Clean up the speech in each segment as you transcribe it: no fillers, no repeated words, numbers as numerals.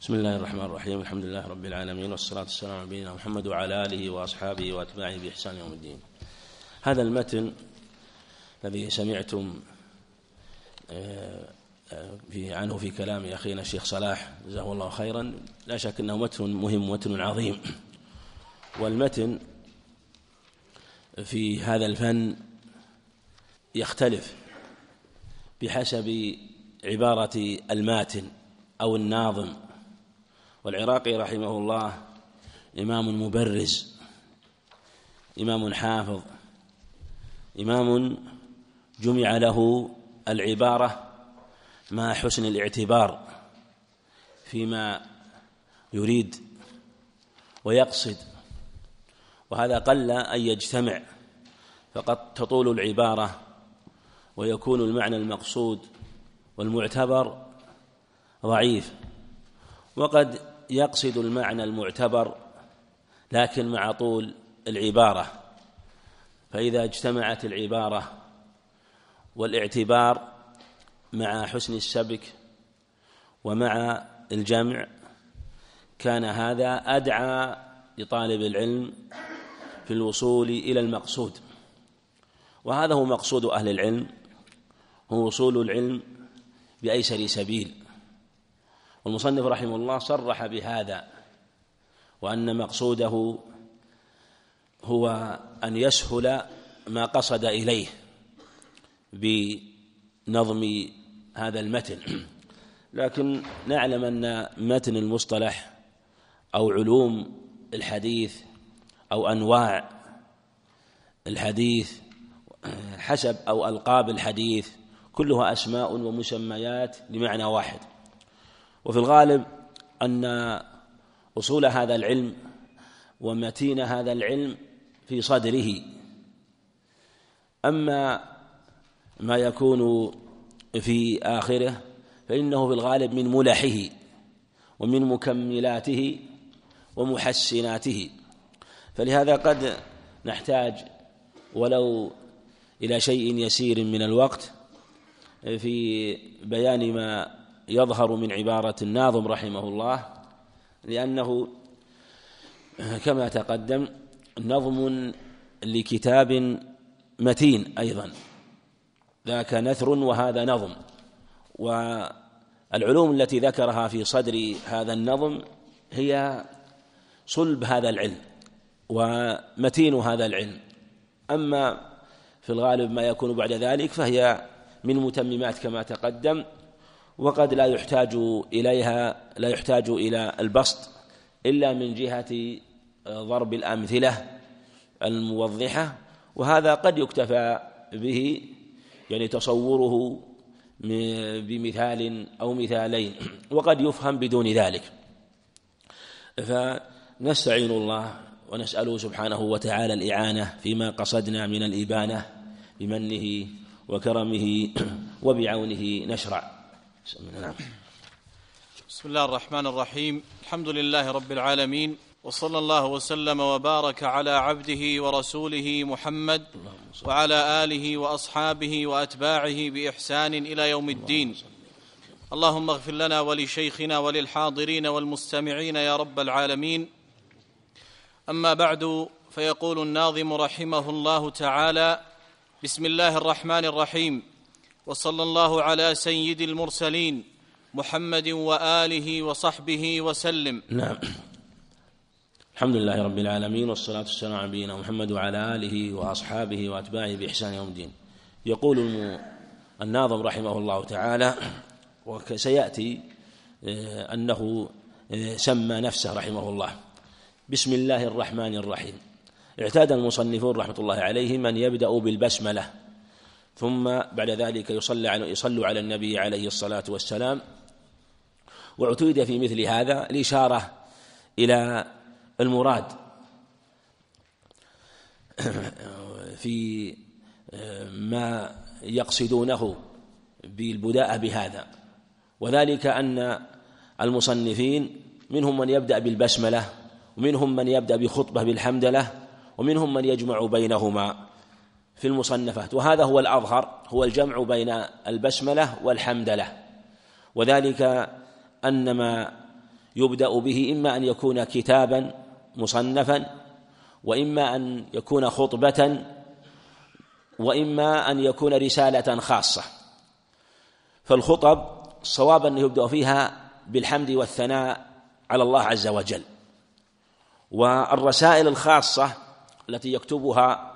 بسم الله الرحمن الرحيم. الحمد لله رب العالمين، والصلاة والسلام على نبينا محمد وعلى آله وأصحابه وأتباعه بإحسان يوم الدين. هذا المتن الذي سمعتم عنه في كلام أخينا الشيخ صلاح جزاه الله خيرا، لا شك أنه متن مهم، متن عظيم. والمتن في هذا الفن يختلف بحسب عبارة الماتن أو الناظم. والعراقي رحمه الله إمام مبرز، إمام حافظ، إمام جمع له العبارة مع حسن الاعتبار فيما يريد ويقصد، وهذا قل أن يجتمع، فقد تطول العبارة ويكون المعنى المقصود والمعتبر ضعيف، وقد يقصد المعنى المعتبر لكن مع طول العبارة. فإذا اجتمعت العبارة والاعتبار مع حسن السبك ومع الجمع كان هذا أدعى لطالب العلم في الوصول إلى المقصود، وهذا هو مقصود أهل العلم، هو وصول العلم بأيسر سبيل. والمصنف رحمه الله صرح بهذا، وأن مقصوده هو أن يسهل ما قصد إليه بنظم هذا المتن. لكن نعلم أن متن المصطلح أو علوم الحديث أو أنواع الحديث حسب أو ألقاب الحديث كلها أسماء ومسميات لمعنى واحد، وفي الغالب أن أصول هذا العلم ومتين هذا العلم في صدره. أما ما يكون في آخره فإنه في الغالب من ملحه ومن مكملاته ومحسناته. فلهذا قد نحتاج ولو إلى شيء يسير من الوقت في بيان ما يظهر من عبارة الناظم رحمه الله، لأنه كما تقدم نظم لكتاب متين أيضا، ذاك نثر وهذا نظم. والعلوم التي ذكرها في صدر هذا النظم هي صلب هذا العلم ومتين هذا العلم. أما في الغالب ما يكون بعد ذلك فهي من متممات كما تقدم، وقد لا يحتاج إلى البسط إلا من جهة ضرب الأمثلة الموضحة، وهذا قد يكتفى به، يعني تصوره بمثال أو مثالين، وقد يفهم بدون ذلك. فنستعين الله ونسأله سبحانه وتعالى الإعانة فيما قصدنا من الإبانة بمنه وكرمه وبعونه نشرع. بسم الله الرحمن الرحيم. الحمد لله رب العالمين، وصلى الله وسلم وبارك على عبده ورسوله محمد وعلى آله وأصحابه وأتباعه بإحسان إلى يوم الدين. اللهم اغفر لنا ولشيخنا وللحاضرين والمستمعين يا رب العالمين. أما بعد، فيقول الناظم رحمه الله تعالى: بسم الله الرحمن الرحيم، وصلى الله على سيد المرسلين محمد وآله وصحبه وسلم. نعم، الحمد لله رب العالمين، والصلاة والسلام على نبينا محمد وعلى آله وأصحابه وأتباعه بإحسان يوم الدين. يقول الناظم رحمه الله تعالى، وسيأتي أنه سمى نفسه رحمه الله بسم الله الرحمن الرحيم. اعتاد المصنفون رحمة الله عليهم أن يبدأوا بالبسملة، ثم بعد ذلك يصلوا على النبي عليه الصلاة والسلام. واعتيد في مثل هذا الإشارة إلى المراد في ما يقصدونه بالبداءة بهذا، وذلك أن المصنفين منهم من يبدأ بالبسملة، ومنهم من يبدأ بخطبة بالحمدلة، ومنهم من يجمع بينهما في المصنفات، وهذا هو الأظهر، هو الجمع بين البسملة والحمدلة. وذلك أن ما يبدأ به إما أن يكون كتابا مصنفا، وإما أن يكون خطبة، وإما أن يكون رسالة خاصة. فالخطب الصواب أنه يبدأ فيها بالحمد والثناء على الله عز وجل، والرسائل الخاصة التي يكتبها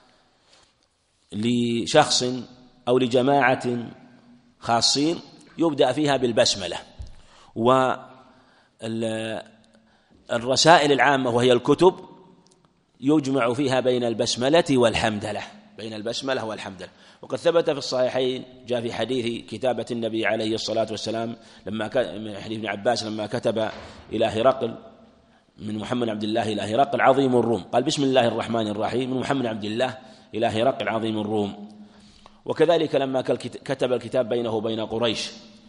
لشخص أو لجماعة خاصين يبدأ فيها بالبسملة. والرسائل العامة وهي الكتب يجمع فيها بين البسملة والحمدلة، بين البسملة والحمدلة. وقد ثبت في الصحيحين جاء في حديث كتابة النبي عليه الصلاة والسلام من حديث ابن عباس لما كتب إلى هرقل من محمد عبد الله إلى هرقل عظيم الروم، قال بسم الله الرحمن الرحيم من محمد عبد الله إلى هرقل عظيم الروم. وكذلك لما كتب الكتاب بينه وبين قريش،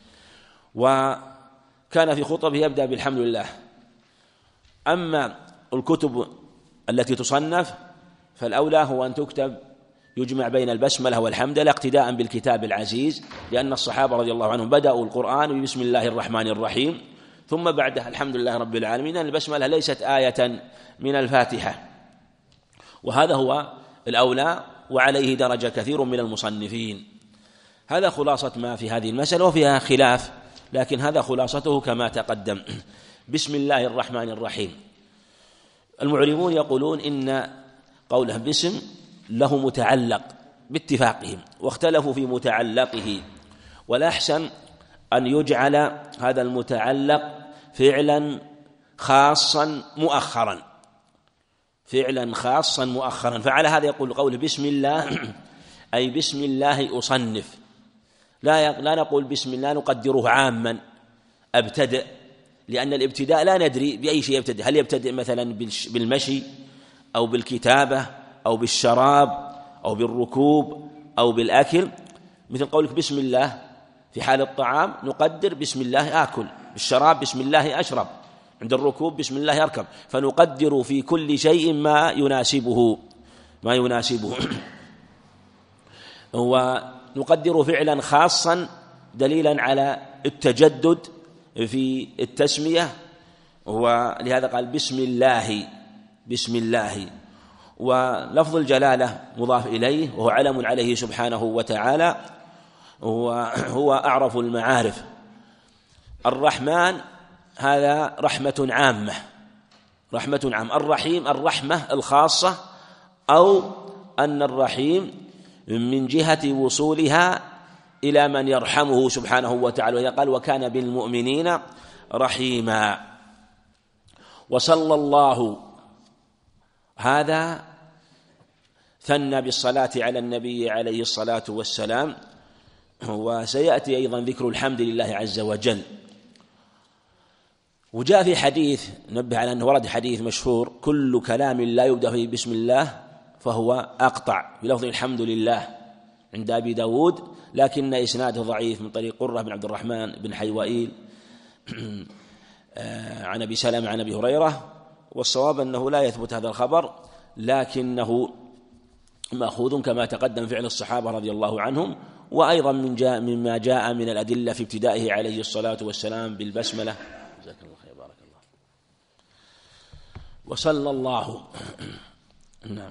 وكان في خطبه يبدأ بالحمد لله. أما الكتب التي تصنف فالأولى هو أن تكتب يجمع بين البسملة والحمدلة اقتداء بالكتاب العزيز، لأن الصحابة رضي الله عنهم بدأوا القرآن بسم الله الرحمن الرحيم ثم بعدها الحمد لله رب العالمين. البسملة ليست آية من الفاتحة، وهذا هو الأولى، وعليه درجة كثير من المصنفين. هذا خلاصة ما في هذه المسألة، وفيها خلاف لكن هذا خلاصته كما تقدم. بسم الله الرحمن الرحيم، المعربون يقولون إن قوله باسم له متعلق باتفاقهم، واختلفوا في متعلقه، والأحسن أن يجعل هذا المتعلق فعلا خاصا مؤخرا، فعلا خاصا مؤخرا. فعلى هذا يقول قوله بسم الله أي بسم الله أصنف، لا نقول بسم الله نقدره عاما أبتدئ، لأن الابتداء لا ندري بأي شيء يبتدئ، هل يبتدئ مثلا بالمشي أو بالكتابة أو بالشراب أو بالركوب أو بالأكل. مثل قولك بسم الله في حال الطعام نقدر بسم الله آكل، بالشراب بسم الله أشرب، عند الركوب بسم الله أركب، فنقدر في كل شيء ما يناسبه ونقدر فعلا خاصا دليلا على التجدد في التسمية. ولهذا قال بسم الله، ولفظ الجلالة مضاف إليه وهو علم عليه سبحانه وتعالى، وهو أعرف المعارف. الرحمن هذا رحمة عامة، الرحيم الرحمة الخاصة، أو أن الرحيم من جهة وصولها إلى من يرحمه سبحانه وتعالى، وإذا قال وكان بالمؤمنين رحيما. وصلى الله هذا ثنى بالصلاة على النبي عليه الصلاة والسلام، وسيأتي أيضا ذكر الحمد لله عز وجل. وجاء في حديث نبه على أنه ورد حديث مشهور كل كلام لا يبدأ فيه بسم الله فهو أقطع، بلفظ الحمد لله عند أبي داود، لكن إسناده ضعيف من طريق قرة بن عبد الرحمن بن حيوائيل عن أبي سلمة عن أبي هريرة. والصواب أنه لا يثبت هذا الخبر، لكنه مأخوذ كما تقدم فعل الصحابة رضي الله عنهم، وأيضا مما جاء من الأدلة في ابتدائه عليه الصلاة والسلام بالبسملة. جزاك الله خير، بارك الله. وصلى الله نعم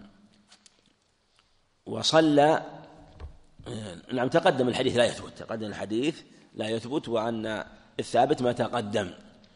وصلى نعم تقدم الحديث لا يثبت، وأن الثابت ما تقدم.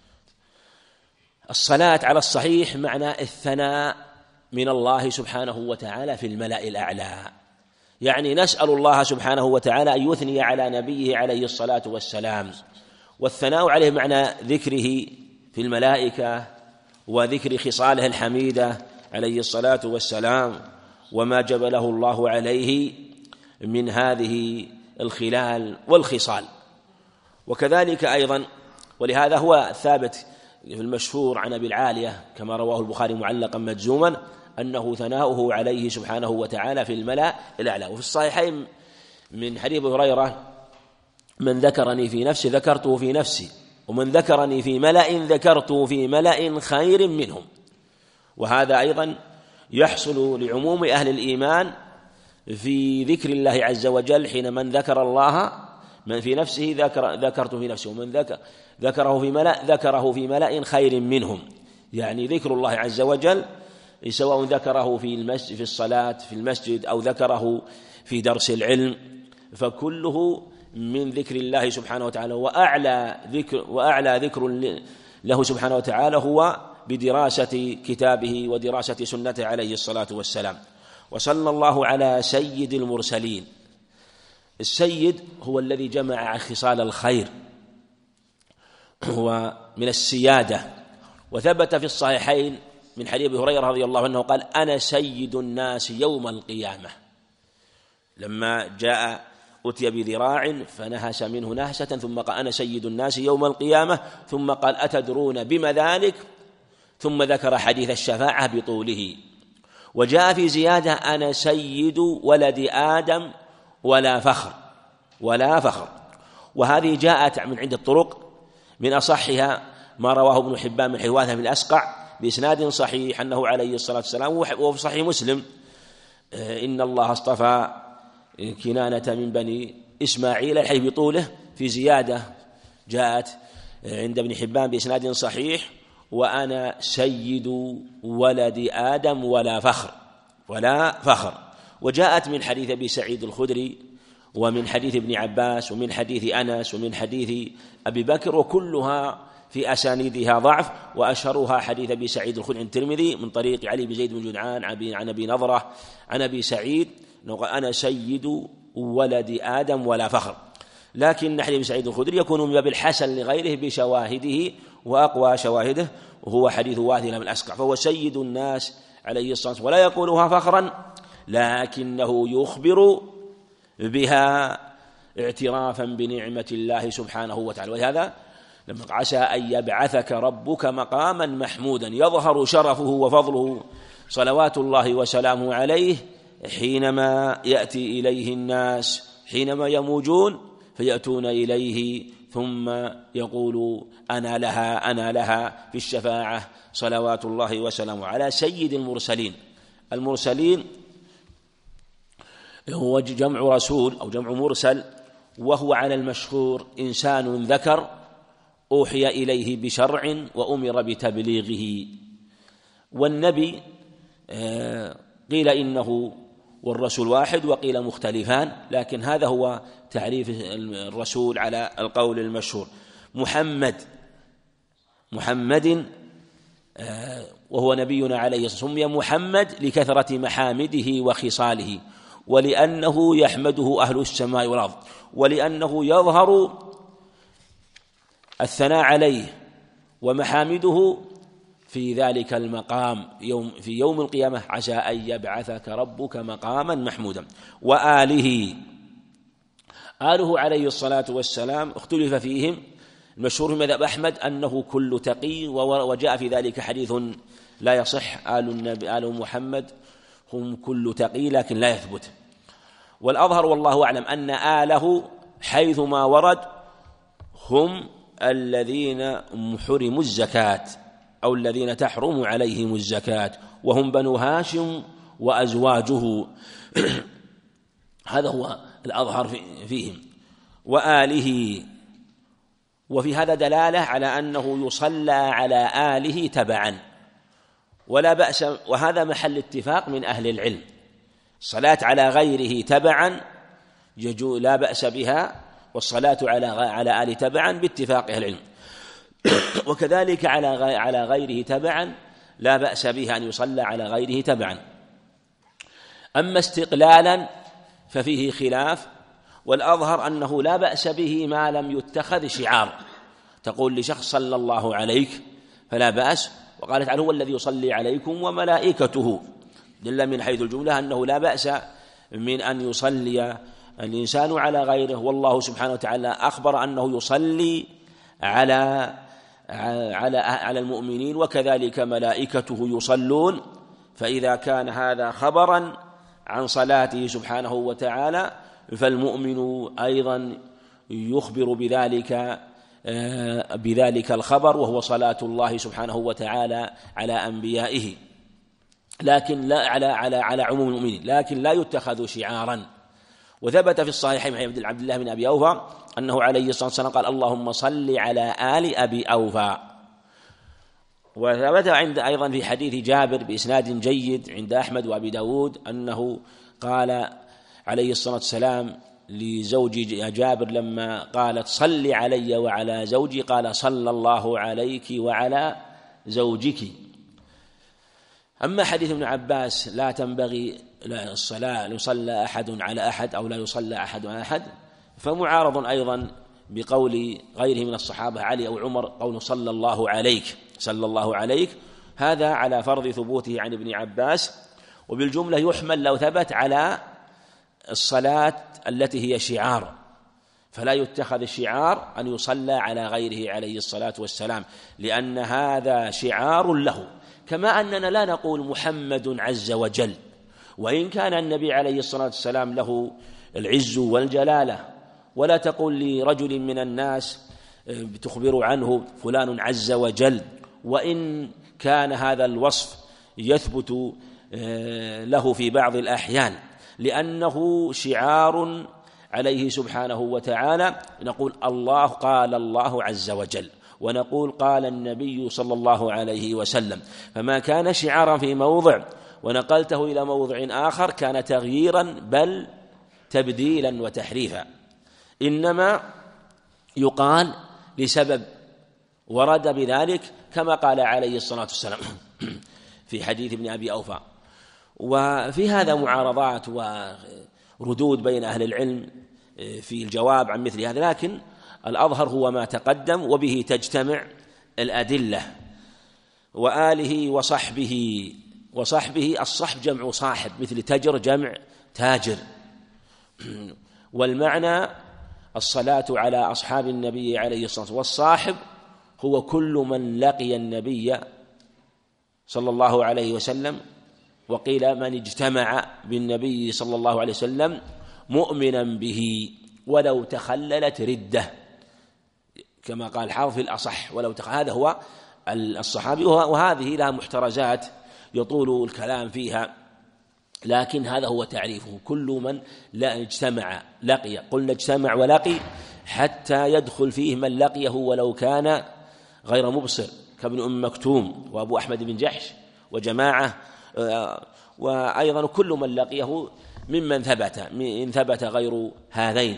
الصلاة على الصحيح معنى الثناء من الله سبحانه وتعالى في الملأ الأعلى، يعني نسأل الله سبحانه وتعالى أن يثني على نبيه عليه الصلاة والسلام، والثناء عليه معنى ذكره في الملائكة وذكر خصاله الحميدة عليه الصلاة والسلام وما جبله الله عليه من هذه الخلال والخصال. وكذلك أيضا، ولهذا هو ثابت في المشهور عن أبي العالية كما رواه البخاري معلقا مجزوما أنه ثناؤه عليه سبحانه وتعالى في الملأ الأعلى. وفي الصحيحين من حديث هريرة من ذكرني في نفسي ذكرته في نفسي، ومن ذكرني في ملأ ذكرته في ملأ خير منهم. وهذا أيضا يحصل لعموم أهل الإيمان في ذكر الله عز وجل حين من ذكر الله من في نفسه ذكرت في نفسه، ومن ذكره في ملأ ذكره في ملأ خير منهم. يعني ذكر الله عز وجل سواء ذكره في الصلاة في المسجد أو ذكره في درس العلم، فكله من ذكر الله سبحانه وتعالى. وأعلى ذكر له سبحانه وتعالى هو بدراسة كتابه ودراسة سنته عليه الصلاة والسلام. وصلى الله على سيد المرسلين. السيد هو الذي جمع خصال الخير، هو من السيادة. وثبت في الصحيحين من حديث أبي هريرة رضي الله عنه قال: أنا سيد الناس يوم القيامة. لما جاء أتي بذراع فنهس منه نهسة ثم قال: أنا سيد الناس يوم القيامة، ثم قال: أتدرون بما ذلك؟ ثم ذكر حديث الشفاعة بطوله. وجاء في زيادة: أنا سيد ولد آدم ولا فخر. وهذه جاءت من عدة طرق، من أصحها ما رواه ابن حبان من حواثة بن الأسقع بإسناد صحيح أنه عليه الصلاة والسلام، وفي صحيح مسلم: إن الله اصطفى كنانة من بني إسماعيل، الحديث بطوله. في زيادة جاءت عند ابن حبان بإسناد صحيح: وأنا سيد ولد آدم ولا فخر. وجاءت من حديث أبي سعيد الخدري، ومن حديث ابن عباس، ومن حديث أنس، ومن حديث أبي بكر، وكلها في أسانيدها ضعف. وأشهرها حديث أبي سعيد الخدري الترمذي من طريق علي بن زيد بن جدعان عن أبي نضرة عن أبي سعيد: أنا سيد ولد آدم ولا فخر. لكن حديث أبي سعيد الخدري يكون من باب الحسن لغيره بشواهده، وأقوى شواهده وهو حديث واثلة بن الأسقع، فهو سيد الناس عليه الصلاة والسلام، ولا يقولها فخرا لكنه يخبر بها اعترافا بنعمة الله سبحانه وتعالى. ولهذا لما عسى أن يبعثك ربك مقاما محمودا يظهر شرفه وفضله صلوات الله وسلامه عليه حينما يأتي إليه الناس حينما يموجون فيأتون إليه ثم يقول: أنا لها في الشفاعة صلوات الله وسلامه على سيد المرسلين. المرسلين هو جمع رسول أو جمع مرسل، وهو على المشهور إنسان ذكر أوحي إليه بشرع وأمر بتبليغه. والنبي قيل إنه والرسول واحد، وقيل مختلفان، لكن هذا هو تعريف الرسول على القول المشهور. محمد وهو نبينا عليه الصلاة والسلام، سمي محمد لكثرة محامده وخصاله، ولأنه يحمده أهل السماء والأرض، ولأنه يظهر الثناء عليه ومحامده في ذلك المقام في يوم القيامة: عسى أن يبعثك ربك مقاما محمودا. وآله عليه الصلاة والسلام اختلف فيهم. المشهور في مذهب أحمد أنه كل تقي، وجاء في ذلك حديث لا يصح: آل محمد هم كل تقي، لكن لا يثبت. والأظهر والله أعلم أن آله حيثما ورد هم الذين حرموا الزكاة أو الذين تحرم عليهم الزكاة، وهم بنو هاشم وأزواجه. هذا هو الأظهر فيهم. وآله، وفي هذا دلالة على أنه يصلى على آله تبعا ولا بأس، وهذا محل اتفاق من أهل العلم. الصلاة على غيره تبعا لا بأس بها، والصلاة على آله تبعا باتفاق أهل العلم. وكذلك على غيره تبعا لا بأس بها أن يصلى على غيره تبعا. أما استقلالا ففيه خلاف، والأظهر أنه لا بأس به ما لم يتخذ شعار. تقول لشخص: صلى الله عليك، فلا بأس. وقالت تعالى: هو الذي يصلي عليكم وملائكته، دل من حيث الجملة أنه لا بأس من أن يصلي الإنسان على غيره. والله سبحانه وتعالى أخبر أنه يصلي على المؤمنين، وكذلك ملائكته يصلون. فإذا كان هذا خبرا عن صلاته سبحانه وتعالى، فالمؤمن أيضا يخبر بذلك الخبر، وهو صلاة الله سبحانه وتعالى على أنبيائه، لكن لا على عموم المؤمنين، لكن لا يتخذ شعارا. وثبت في الصحيحين عن عبد الله بن أبي أوفى أنه عليه الصلاة والسلام قال اللهم صل على آل أبي أوفى. وثبت أيضا في حديث جابر بإسناد جيد عند أحمد وأبي داود أنه قال عليه الصلاة والسلام لزوج جابر لما قالت صل علي وعلى زوجي قال صلى الله عليك وعلى زوجك. أما حديث ابن عباس لا تنبغي الصلاة يصلى أحد على أحد أو لا يصلى أحد على أحد فمعارض أيضا بقول غيره من الصحابة علي أو عمر قول صلى الله عليك صلى الله عليك، هذا على فرض ثبوته عن ابن عباس. وبالجملة يحمل لو ثبت على الصلاة التي هي شعار، فلا يتخذ الشعار أن يصلى على غيره عليه الصلاة والسلام، لأن هذا شعار له، كما أننا لا نقول محمد عز وجل، وإن كان النبي عليه الصلاة والسلام له العز والجلالة، ولا تقول لرجل من الناس تخبر عنه فلان عز وجل، وإن كان هذا الوصف يثبت له في بعض الأحيان لأنه شعار عليه سبحانه وتعالى. نقول الله قال الله عز وجل، ونقول قال النبي صلى الله عليه وسلم، فما كان شعارا في موضع ونقلته إلى موضع آخر كان تغييرا بل تبديلا وتحريفا، إنما يقال لسبب ورد بذلك كما قال عليه الصلاة والسلام في حديث ابن أبي أوفى. وفي هذا معارضات وردود بين أهل العلم في الجواب عن مثل هذا، لكن الأظهر هو ما تقدم وبه تجتمع الأدلة. وآله وصحبه الصحب جمع صاحب، مثل تجر جمع تاجر. والمعنى الصلاة على أصحاب النبي عليه الصلاة والسلام، والصاحب هو كل من لقي النبي صلى الله عليه وسلم، وقيل من اجتمع بالنبي صلى الله عليه وسلم مؤمنا به ولو تخللت ردة، كما قال حافظ في الأصح ولو هذا هو الصحابي. وهذه لها محترزات يطول الكلام فيها، لكن هذا هو تعريفه، كل من لا اجتمع لقي، قلنا اجتمع ولقي حتى يدخل فيه من لقيه ولو كان غير مبصر كابن أم مكتوم وأبو أحمد بن جحش وجماعة، وأيضا كل من لقيه ممن إن ثبت غير هذين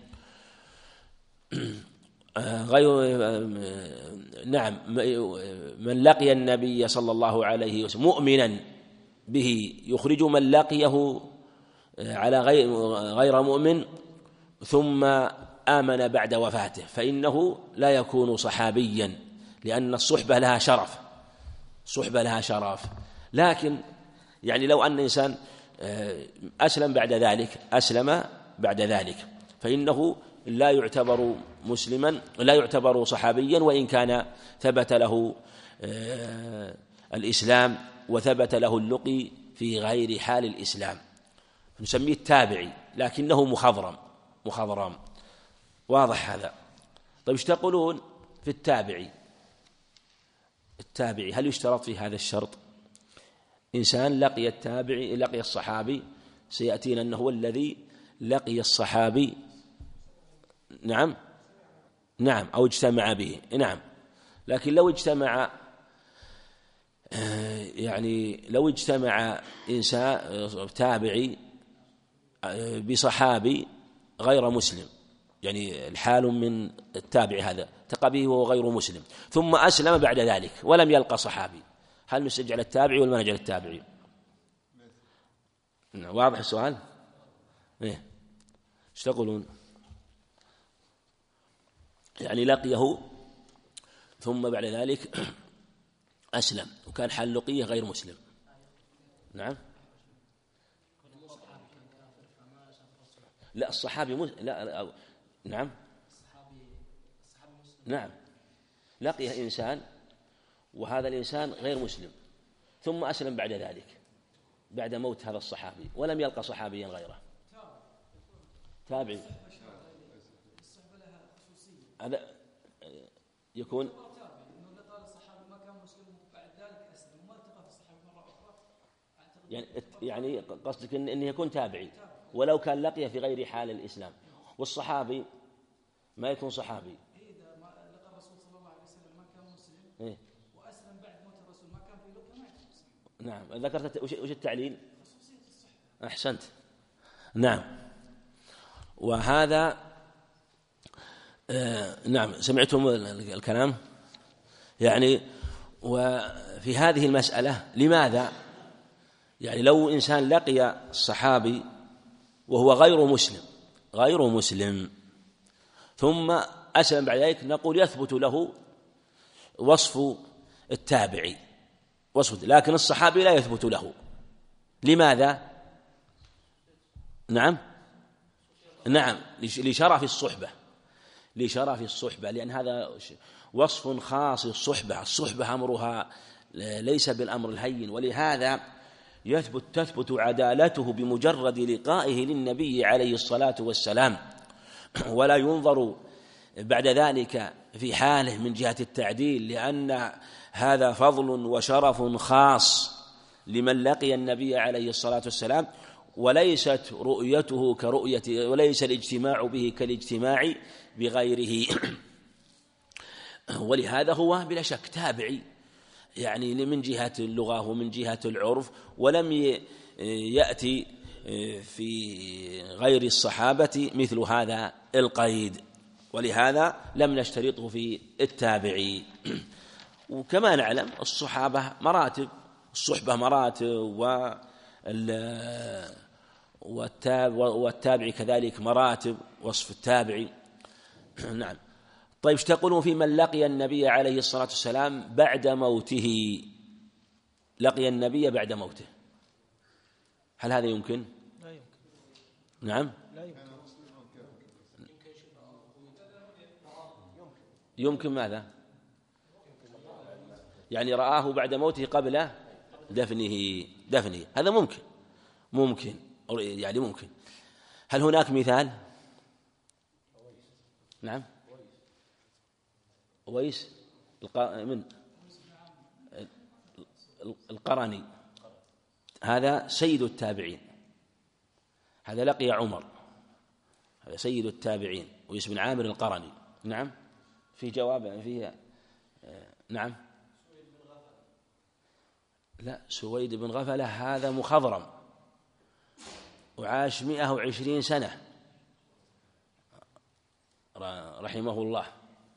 نعم من لقي النبي صلى الله عليه وسلم مؤمنا به يخرج من لقيه على غير مؤمن ثم آمن بعد وفاته، فإنه لا يكون صحابيا، لأن الصحبة لها شرف. لكن يعني لو أن إنسان أسلم بعد ذلك فإنه لا يعتبر مسلما، لا يعتبر صحابيا، وإن كان ثبت له الإسلام وثبت له اللقي في غير حال الإسلام، نسميه التابعي لكنه مخضرم. واضح هذا؟ طيب ايش تقولون في التابعي هل يشترط في هذا الشرط؟ إنسان لقي الصحابي، سيأتينا أنه هو الذي لقي الصحابي، نعم أو اجتمع به، نعم. لكن لو اجتمع إنسان تابعي بصحابي غير مسلم، يعني الحال من التابع هذا تقى وهو غير مسلم ثم أسلم بعد ذلك ولم يلقى صحابي، هل نسجل التابعي ولا ما نجعل التابعي؟ واضح السؤال؟ ايش تقولون؟ يعني لقيه ثم بعد ذلك أسلم وكان حال لقيه غير مسلم، نعم. لا الصحابي لا نعم لقيه إنسان وهذا الإنسان غير مسلم ثم أسلم بعد ذلك بعد موت هذا الصحابي ولم يلقى صحابيا غيره، تابعي. هذا يكون يعني قصدك إنه يكون تابعي، ولو كان لقي في غير حال الإسلام. والصحابي ما يكون صحابي إذا ما لقى الرسول صلى الله عليه وسلم ما كان مسلم إيه؟ وأسلم بعد موت الرسول ما كان في لقى ما يكون مسلم. نعم. ذكرت وش التعليل؟ أحسنت. نعم. وهذا نعم سمعتم الكلام يعني. وفي هذه المسألة لماذا يعني لو إنسان لقي الصحابي وهو غير مسلم ثم أسلم بعد ذلك، نقول يثبت له وصف التابعي لكن الصحابي لا يثبت له. لماذا؟ نعم لشرف الصحبة، لأن هذا وصف خاص الصحبة أمرها ليس بالأمر الهين، ولهذا تثبت عدالته بمجرد لقائه للنبي عليه الصلاة والسلام، ولا ينظر بعد ذلك في حاله من جهة التعديل، لأن هذا فضل وشرف خاص لمن لقي النبي عليه الصلاة والسلام، وليست رؤيته كرؤية، وليس الاجتماع به كالاجتماع بغيره. ولهذا هو بلا شك تابعي يعني من جهة اللغة ومن جهة العرف، ولم يأتي في غير الصحابة مثل هذا القيد، ولهذا لم نشترطه في التابعي. وكما نعلم الصحابة مراتب، الصحبة مراتب، والتابعي كذلك مراتب، وصف التابعي. نعم. طيب ايش تقولون في من لقي النبي عليه الصلاة والسلام بعد موته؟ لقي النبي بعد موته، هل هذا يمكن؟ لا يمكن. نعم لا يمكن. يمكن ماذا؟ يعني رآه بعد موته قبل دفنه هذا ممكن يعني ممكن. هل هناك مثال؟ نعم أويس من القرني، هذا سيد التابعين، هذا لقي عمر، هذا سيد التابعين ويس بن عامر القرني. نعم في جواب فيها. نعم لا، سويد بن غفلة هذا مخضرم وعاش 120 سنة رحمه الله،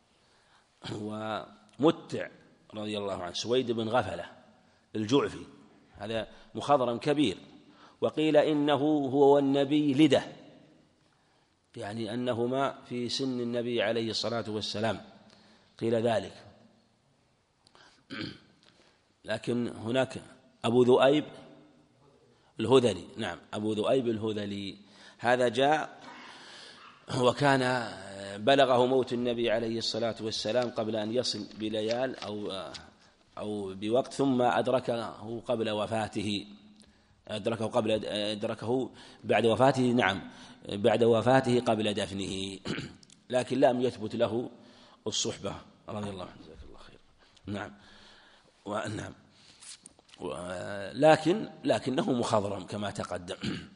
ومتع رضي الله عنه. سويد بن غفلة الجعفي هذا مخضرم كبير، وقيل إنه هو والنبي لدة، يعني أنهما في سن النبي عليه الصلاة والسلام، قيل ذلك. لكن هناك أبو ذؤيب الهذلي. نعم أبو ذؤيب الهذلي هذا جاء وكان بلغه موت النبي عليه الصلاة والسلام قبل أن يصل بليال أو بوقت، ثم أدركه قبل وفاته، أدركه بعد وفاته. نعم بعد وفاته قبل دفنه، لكن لم يثبت له الصحبة رضي الله عنه. جزاك الله خير. نعم نعم لكنه مخضرم كما تقدم.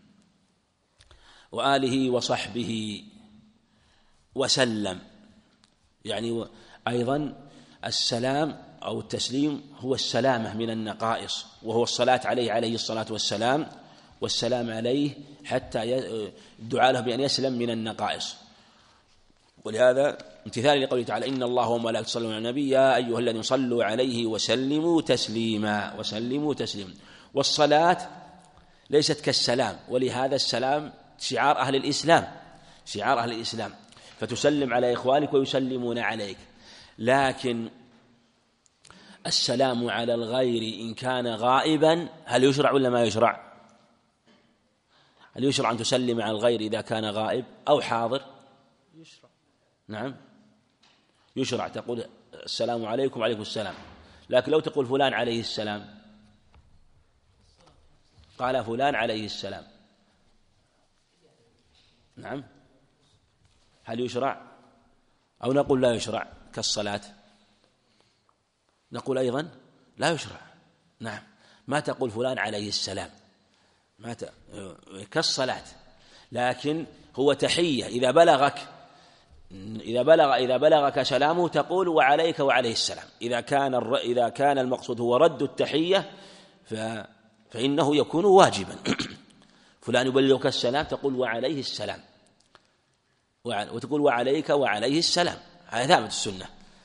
وآله وصحبه وسلم، يعني أيضا السلام أو التسليم هو السلامة من النقائص، وهو الصلاة عليه الصلاة والسلام والسلام عليه، حتى الدعاء له بأن يسلم من النقائص. ولهذا امتثال لقوله تعالى إن الله وملائكته يصلون على النبي يا أيها الذين صلوا عليه وسلموا تسليما. والصلاة ليست كالسلام، ولهذا السلام شعار أهل الإسلام، فتسلم على إخوانك ويسلمون عليك. لكن السلام على الغير إن كان غائبا هل يشرع ولا ما يشرع؟ هل يشرع أن تسلم على الغير إذا كان غائب أو حاضر؟ يشرع. نعم يشرع، تقول السلام عليكم وعليكم السلام. لكن لو تقول فلان عليه السلام، قال فلان عليه السلام، نعم هل يشرع؟ أو نقول لا يشرع كالصلاة؟ نقول أيضا لا يشرع. نعم ما تقول فلان عليه السلام كالصلاة، لكن هو تحية. إذا بلغك سلامه تقول وعليك وعليه السلام. إذا كان المقصود هو رد التحية فإنه يكون واجبا. فلان يبلغك السلام تقول وعليه السلام، وتقول وعليك وعليه السلام. هذا ثابت السنة.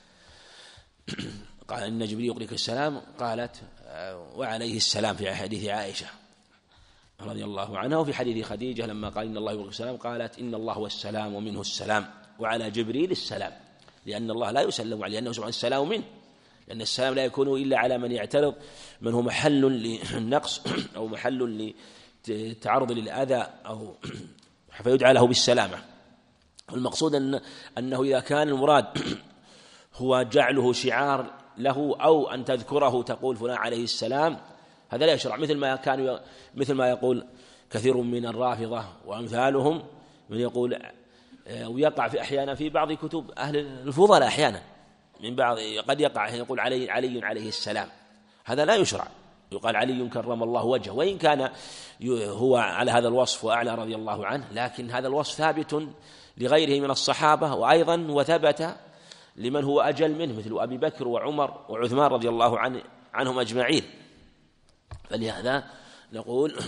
قال إن جبريل يقرئك السلام، قالت وعليه السلام في حديث عائشة رضي الله عنها. وفي حديث خديجة لما قال إن الله يقرئك السلام قالت إن الله هو السلام ومنه السلام وعلى جبريل السلام، لأن الله لا يسلم عليه، لأنه سبحانه السلام منه، لأن السلام لا يكون إلا على من يعترض، من هو محل للنقص أو محل للتعرض للأذى أو فيدعى له بالسلامة. المقصود أنه إذا كان المراد هو جعله شعار له أو أن تذكره تقول فلان عليه السلام، هذا لا يشرع، مثل ما يقول كثير من الرافضة وأمثالهم من يقول، ويقع في أحيانا في بعض كتب أهل الفضل أحيانا من بعض قد يقع يقول علي عليه السلام، هذا لا يشرع. يقال علي كرم الله وجهه، وإن كان هو على هذا الوصف وأعلى رضي الله عنه، لكن هذا الوصف ثابت لغيره من الصحابة، وأيضا وثبت لمن هو أجل منه مثل أبي بكر وعمر وعثمان رضي الله عنهم أجمعين. فلهذا نقول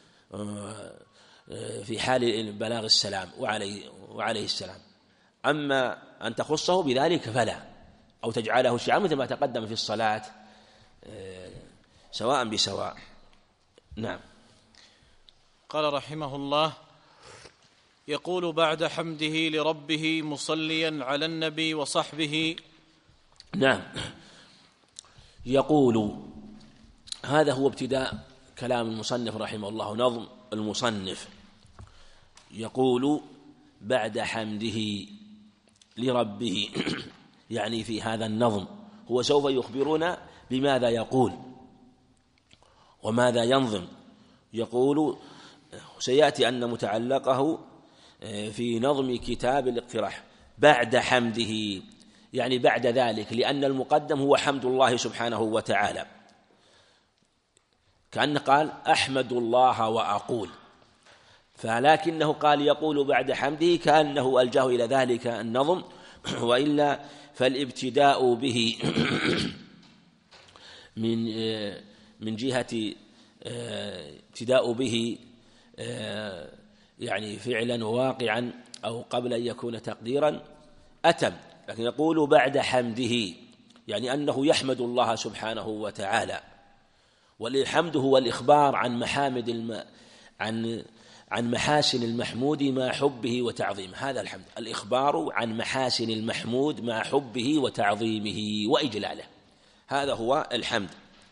في حال بلاغ السلام وعليه السلام. أما أن تخصه بذلك فلا، أو تجعله شيئا مثل ما تقدم في الصلاة سواء بسواء. نعم. قال رحمه الله: يقول بعد حمده لربه مصليا على النبي وصحبه. نعم، يقول هذا هو ابتداء كلام المصنف رحمه الله، نظم المصنف. يقول بعد حمده لربه، يعني في هذا النظم هو سوف يخبرنا بماذا يقول وماذا ينظم. يقول سيأتي أن متعلقه في نظم كتاب الاقتراح بعد حمده، يعني بعد ذلك، لأن المقدم هو حمد الله سبحانه وتعالى، كأنه قال أحمد الله وأقول، فلكنه قال يقول بعد حمده كأنه ألجأه إلى ذلك النظم، وإلا فالابتداء به من جهة ابتداء به يعني فعلا وواقعا أو قبل أن يكون تقديرا أتم، لكن يقول بعد حمده يعني أنه يحمد الله سبحانه وتعالى. والحمد هو الإخبار عن محاسن المحمود مع حبه وتعظيمه، هذا الحمد، الإخبار عن محاسن المحمود مع حبه وتعظيمه وإجلاله، هذا هو الحمد.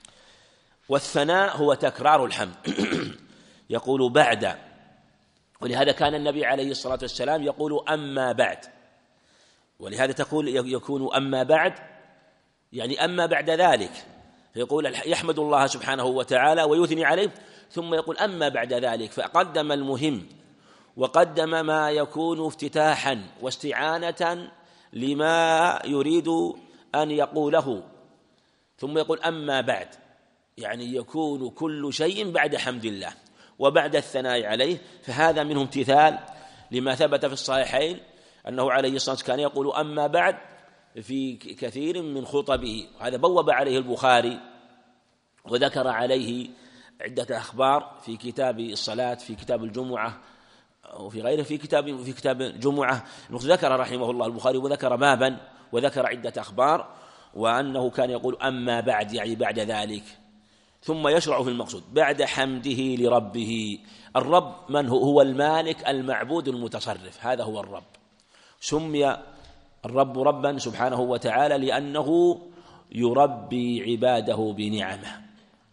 والثناء هو تكرار الحمد. يقول بعد، ولهذا كان النبي عليه الصلاة والسلام يقول أما بعد، ولهذا تقول يكون أما بعد يعني أما بعد ذلك، يقول يحمد الله سبحانه وتعالى ويثني عليه، ثم يقول أما بعد ذلك، فقدم المهم وقدم ما يكون افتتاحا واستعانة لما يريد أن يقوله، ثم يقول أما بعد يعني يكون كل شيء بعد حمد الله وبعد الثناء عليه. فهذا منه امتثال لما ثبت في الصحيحين أنه عليه الصلاة والسلام كان يقول أما بعد في كثير من خطبه، هذا بوب عليه البخاري وذكر عليه عدة أخبار في كتاب الصلاة، في كتاب الجمعة وفي غيره، في كتاب الجمعة ذكر رحمه الله البخاري وذكر بابا وذكر عدة أخبار، وأنه كان يقول أما بعد يعني بعد ذلك، ثم يشرع في المقصود بعد حمده لربه. الرب من هو المالك المعبود المتصرف، هذا هو الرب. سمي الرب ربا سبحانه وتعالى لأنه يربي عباده بنعمه،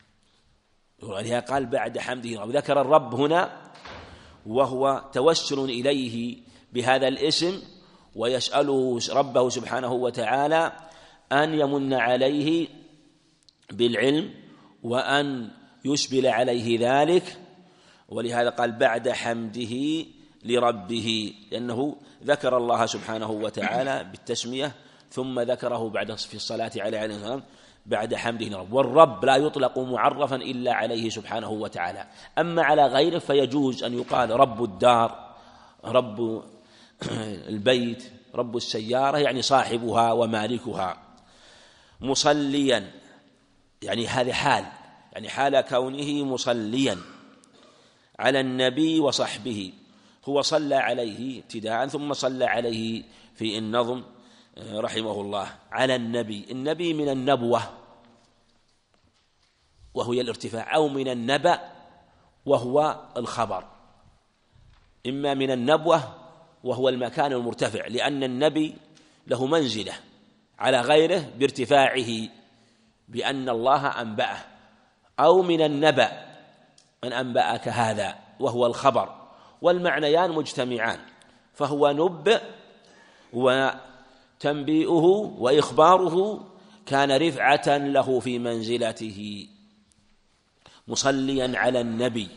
ولهذا قال بعد حمده. ذكر الرب هنا وهو توسل إليه بهذا الاسم، ويسأله ربه سبحانه وتعالى أن يمن عليه بالعلم وأن يسبل عليه ذلك، ولهذا قال بعد حمده لربه، لأنه ذكر الله سبحانه وتعالى بالتسمية ثم ذكره بعد في الصلاة عليه السلام بعد حمده لربه. والرب لا يطلق معرفا إلا عليه سبحانه وتعالى، أما على غيره فيجوز أن يقال رب الدار رب البيت، رب السيارة يعني صاحبها ومالكها. مصليا يعني هذه حال، يعني حال كونه مصليا على النبي وصحبه. هو صلى عليه ابتداء ثم صلى عليه في النظم رحمه الله على النبي. النبي من النبوة وهي الارتفاع، أو من النبأ وهو الخبر. إما من النبوة وهو المكان المرتفع، لأن النبي له منزلة على غيره بارتفاعه بأن الله أنبأه، أو من النبأ من أنبأك هذا وهو الخبر، والمعنيان مجتمعان، فهو نبئ وتنبيئه وإخباره كان رفعة له في منزلته. مصليا على النبي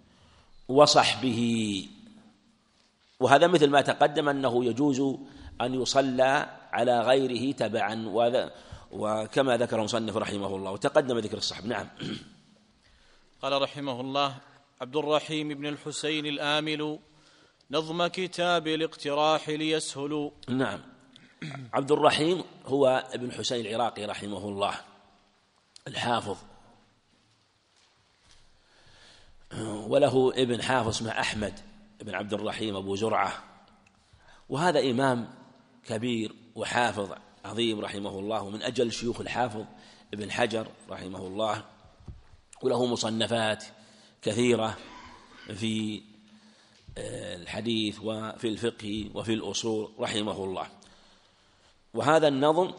وصحبه، وهذا مثل ما تقدم أنه يجوز أن يصلى على غيره تبعا، وكما ذكر المصنف رحمه الله وتقدم ذكر الصحب. نعم. قال رحمه الله: عبد الرحيم بن الحسين الآمل، نظم كتاب الاقتراح ليسهل. نعم. عبد الرحيم هو ابن حسين العراقي رحمه الله الحافظ، وله ابن حافظ اسمه أحمد بن عبد الرحيم أبو زرعة، وهذا إمام كبير وحافظ عظيم رحمه الله، ومن أجل شيوخ الحافظ ابن حجر رحمه الله، وله مصنفات كثيرة في الحديث وفي الفقه وفي الأصول رحمه الله. وهذا النظم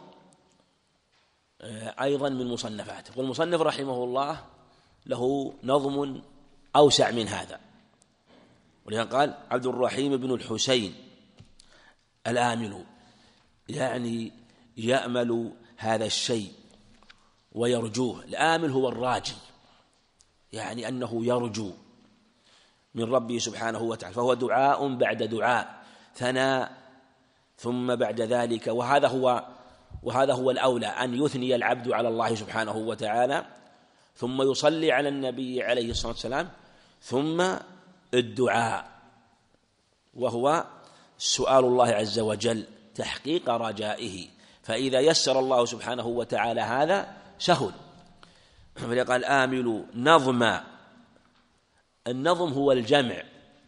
أيضا من مصنفاته، والمصنف رحمه الله له نظم أوسع من هذا، ولهذا قال عبد الرحيم بن الحسين الآمل، يعني يأمل هذا الشيء ويرجوه. الآمل هو الراجي، يعني أنه يرجو من ربه سبحانه وتعالى، فهو دعاء بعد دعاء، ثناء ثم بعد ذلك، وهذا هو الأولى، أن يثني العبد على الله سبحانه وتعالى، ثم يصلي على النبي عليه الصلاة والسلام، ثم الدعاء، وهو سؤال الله عز وجل تحقيق رجائه. فإذا يسر الله سبحانه وتعالى هذا سهل. فقال آمل نظم. النظم هو الجمع،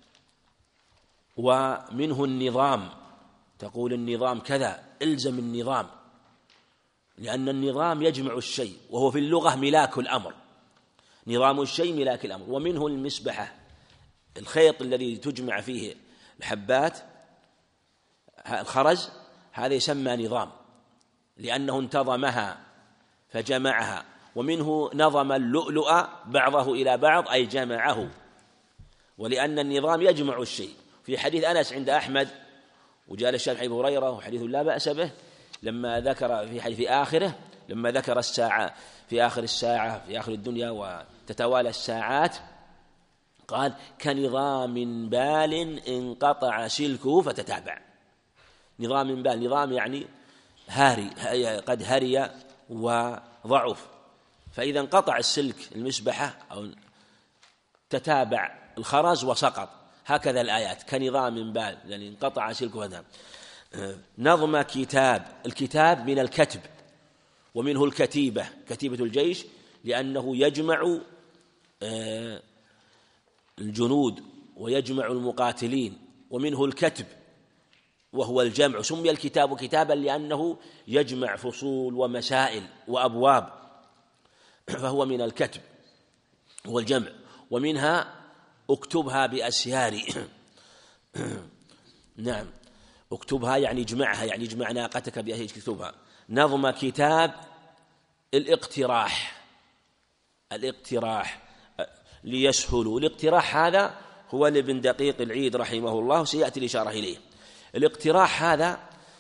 ومنه النظام، تقول النظام كذا، الزم النظام، لأن النظام يجمع الشيء، وهو في اللغة ملاك الأمر، نظام الشيء ملاك الأمر. ومنه المسبحة، الخيط الذي تجمع فيه الحبات، الخرز، هذا يسمى نظام لأنه انتظمها فجمعها. ومنه نظم اللؤلؤ بعضه إلى بعض، أي جمعه، ولأن النظام يجمع الشيء. في حديث أنس عند أحمد، وجاء الشافعي أبو هريرة وحديث لا بأس به، لما ذكر في حديث آخره، لما ذكر الساعة في آخر الساعة في آخر الدنيا وتتوالى الساعات، قال كنظام بال انقطع سلكه فتتابع. نظام بال، نظام يعني هاري، قد هري وضعف، فإذا انقطع السلك المسبحة أو تتابع الخرز وسقط، هكذا الآيات كنظام بال، يعني انقطع سلكه وذهب. نظم كتاب، الكتاب من الكتب، ومنه الكتيبة، كتيبة الجيش، لأنه يجمع الجنود ويجمع المقاتلين. ومنه الكتب وهو الجمع، سمي الكتاب كتابا لأنه يجمع فصول ومسائل وأبواب، فهو من الكتب والجمع. ومنها اكتبها بأسياري نعم، اكتبها يعني اجمعها، يعني اجمع ناقتك بأسياري، اكتبها. نظم كتاب الاقتراح، الاقتراح ليسهلوا. الاقتراح هذا هو لابن دقيق العيد رحمه الله، سيأتي الإشارة إليه. الاقتراح هذا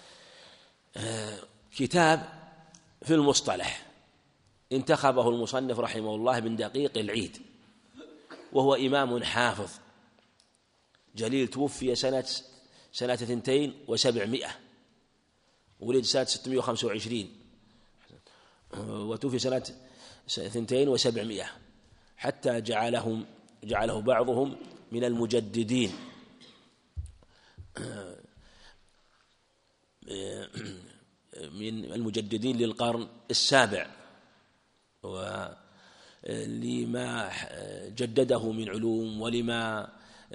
كتاب في المصطلح انتخبه المصنف رحمه الله ابن دقيق العيد، وهو إمام حافظ جليل، توفي سنة 72، ولد سنة 625، وتوفي سنة 72، حتى جعله بعضهم من المجددين. من المجددين للقرن السابع، ولما جدده من علوم ولما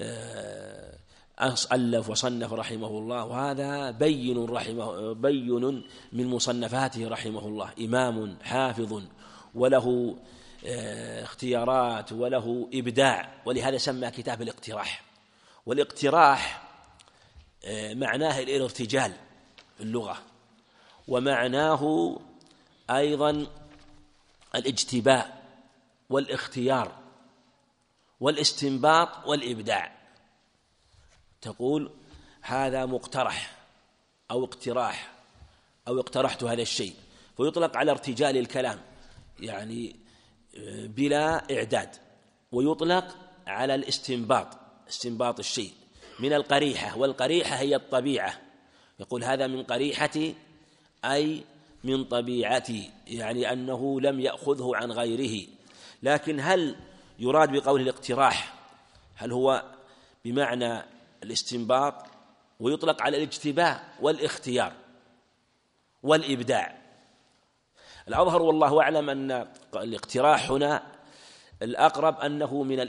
ألف وصنف رحمه الله، وهذا بين من مصنفاته رحمه الله. إمام حافظ وله اختيارات وله إبداع، ولهذا سمى كتاب الاقتراح. والاقتراح معناه الارتجال في اللغة، ومعناه أيضا الاجتباء والاختيار والاستنباط والإبداع. تقول هذا مقترح أو اقتراح أو اقترحت هذا الشيء، فيطلق على ارتجال الكلام يعني بلا إعداد، ويطلق على استنباط الشيء من القريحة، والقريحة هي الطبيعة. يقول هذا من قريحتي أي من طبيعتي، يعني أنه لم يأخذه عن غيره. لكن هل يراد بقوله الاقتراح هل هو بمعنى الاستنباط؟ ويطلق على الاجتباء والاختيار والإبداع. الأظهر والله أعلم أن الاقتراح هنا الأقرب أنه من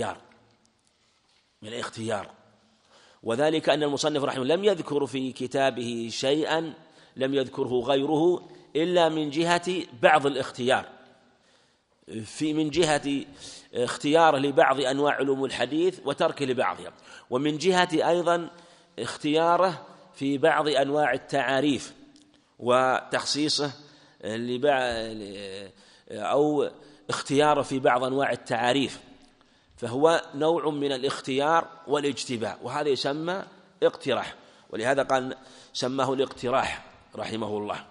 الاختيار، وذلك أن المصنف رحمه الله لم يذكر في كتابه شيئا لم يذكره غيره إلا من جهة بعض الاختيار، من جهة اختياره لبعض أنواع علوم الحديث وترك لبعضها، ومن جهة أيضا اختياره في بعض أنواع التعاريف وتخصيصه أو اختياره في بعض أنواع التعاريف، فهو نوع من الاختيار والاجتباء، وهذا يسمى اقتراح، ولهذا قال سماه الاقتراح رحمه الله.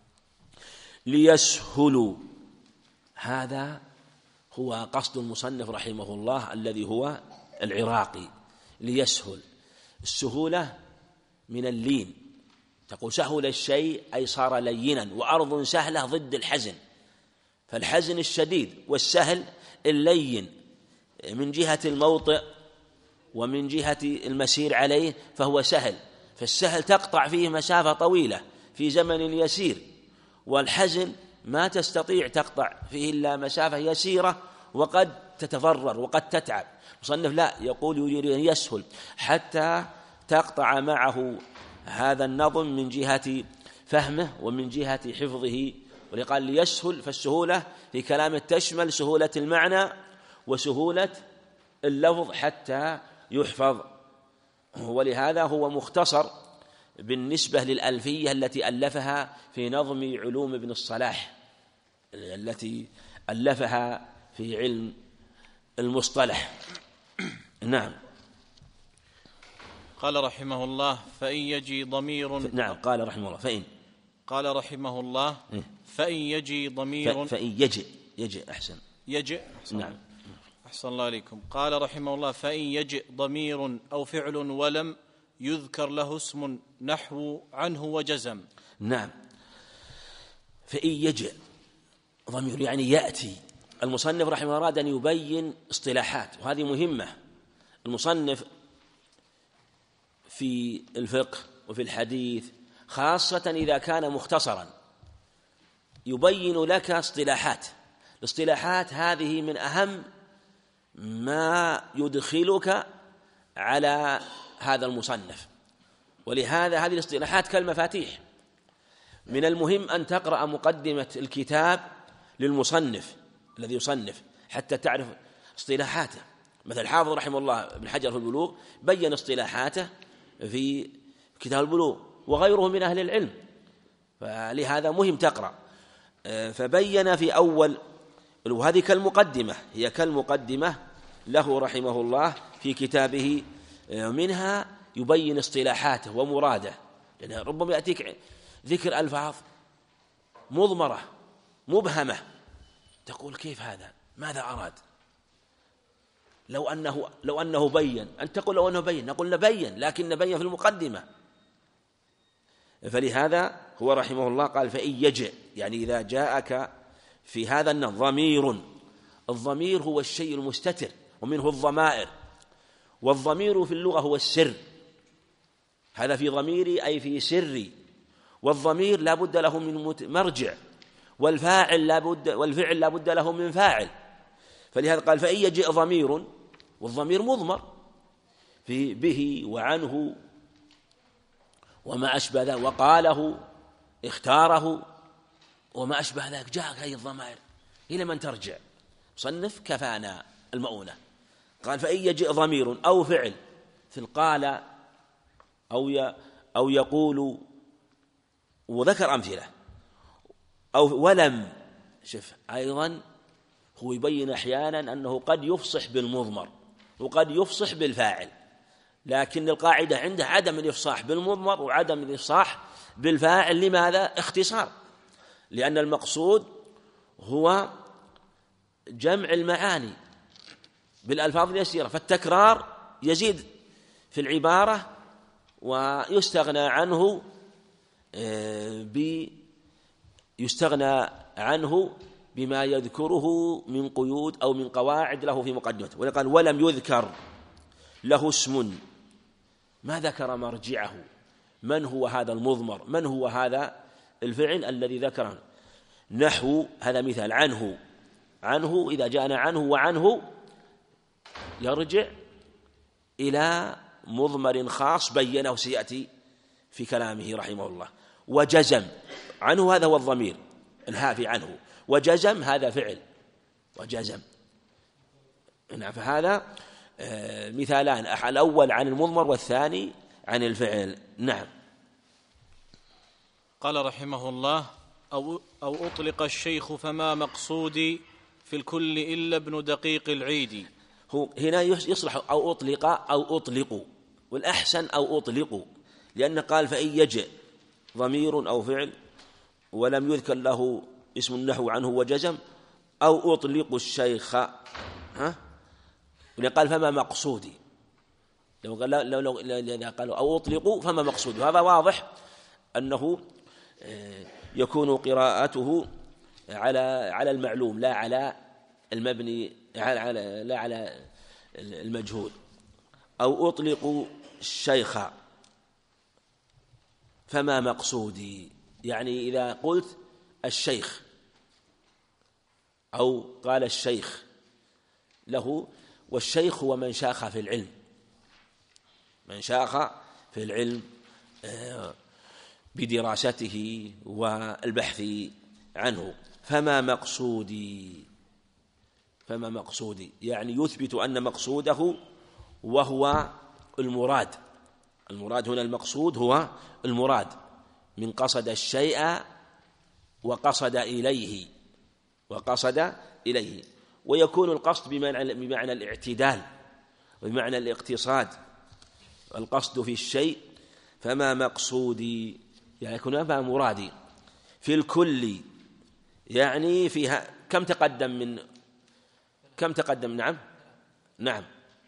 ليسهلوا، هذا هو قصد المصنف رحمه الله الذي هو العراقي. ليسهل، السهولة من اللين، تقول سهل الشيء أي صار لينا، وأرض سهلة ضد الحزن، فالحزن الشديد والسهل اللين من جهة الموطئ ومن جهة المسير عليه فهو سهل، فالسهل تقطع فيه مسافة طويلة في زمن يسير، والحزن ما تستطيع تقطع فيه إلا مسافة يسيرة وقد تتضرر وقد تتعب. مصنف لا، يقول يريد أن يسهل حتى تقطع معه هذا النظم من جهة فهمه ومن جهة حفظه. ولقال ليسهل، فالسهولة في كلامه تشمل سهولة المعنى وسهولة اللفظ حتى يحفظ، ولهذا هو مختصر بالنسبة للألفية التي ألفها في نظم علوم ابن الصلاح، التي ألفها في علم المصطلح. نعم. قال رحمه الله فإن يجي ضمير. نعم، قال رحمه الله فإن. قال رحمه الله فإن يجي ضمير. فإن يجي أحسن. يجي. نعم. أحسن الله عليكم. قال رحمه الله فإن يجي ضمير أو فعل ولم يذكر له اسم نحو عنه وجزم. نعم. فإن يجي ضمير يعني يأتي. المصنف رحمه الله أراد أن يبين اصطلاحات، وهذه مهمة. المصنف في الفقه وفي الحديث خاصة إذا كان مختصرا يبين لك اصطلاحات. الاصطلاحات هذه من أهم ما يدخلك على هذا المصنف، ولهذا هذه الاصطلاحات كالمفاتيح. من المهم أن تقرأ مقدمة الكتاب للمصنف الذي يصنف حتى تعرف اصطلاحاته. مثل الحافظ رحمه الله ابن حجر في البلوغ بين اصطلاحاته في كتاب البلوغ وغيره من أهل العلم، فلهذا مهم تقرأ. فبين في أول، وهذه كالمقدمة، هي كالمقدمة له رحمه الله في كتابه، منها يبين اصطلاحاته ومراده، لأن ربما يأتيك ذكر ألفاظ مضمرة مبهمة تقول كيف هذا، ماذا أراد؟ لو أنه بين، أن تقول لو أنه بين، نقول نبين، لكن نبين في المقدمة. فلهذا هو رحمه الله قال فإن يجئ، يعني إذا جاءك في هذا ضمير. الضمير هو الشيء المستتر، ومنه الضمائر، والضمير في اللغة هو السر، هذا في ضميري أي في سري، والضمير لا بد له من مرجع، والفاعل لا بد له من فاعل. فلهذا قال فإن يجئ ضمير، والضمير مضمر في به وعنه وما أشبه ذلك، وقاله اختاره وما أشبه ذلك، جاء هذه الضمائر إلى من ترجع؟ صنف كفانا المؤونة. قال فإن يجئ ضمير أو فعل في القال أو يقول، وذكر أمثلة، أو ولم. شوف أيضا هو يبين أحيانا أنه قد يفصح بالمضمر وقد يفصح بالفاعل، لكن القاعدة عنده عدم الإفصاح بالمضمر وعدم الإفصاح بالفاعل. لماذا؟ اختصار، لأن المقصود هو جمع المعاني بالألفاظ اليسيرة، فالتكرار يزيد في العبارة ويستغنى عنه بما يذكره من قيود أو من قواعد له في مقدمته. وقال ولم يذكر له اسم، ما ذكر مرجعه، من هو هذا المضمر، من هو هذا الفعل الذي ذكره. نحو هذا مثال عنه إذا جاءنا عنه وعنه يرجع إلى مضمر خاص بينه سيأتي في كلامه رحمه الله. وجزم عنه هذا هو الضمير الهافي عنه، وجزم هذا فعل وجزم. فهذا مثالان، الأول عن المضمر والثاني عن الفعل. نعم. قال رحمه الله أو أطلق الشيخ فما مقصودي في الكل إلا ابن دقيق العيد. هو هنا يصلح أو أطلق أو أطلقوا، والأحسن أو أطلقوا، لأنه قال فإن يجئ ضمير أو فعل ولم يذكر له اسم النحو عنه وجزم أو أطلق الشيخ، قال فما مقصودي، لو قالوا أو أطلقوا فما مقصودي، هذا واضح أنه يكون قراءته على المعلوم لا على المبني، لا على المجهول. أو أطلق الشيخ فما مقصودي، يعني إذا قلت الشيخ أو قال الشيخ له، والشيخ هو من شاخ في العلم، من شاخ في العلم بدراسته والبحث عنه. فما مقصودي يعني يثبت أن مقصوده وهو المراد هنا المقصود هو المراد، من قصد الشيء وقصد إليه، ويكون القصد بمعنى الاعتدال وبمعنى الاقتصاد، القصد في الشيء. فما مقصودي يعني يكون ما مرادي في الكل، يعني فيها كم تقدم نعم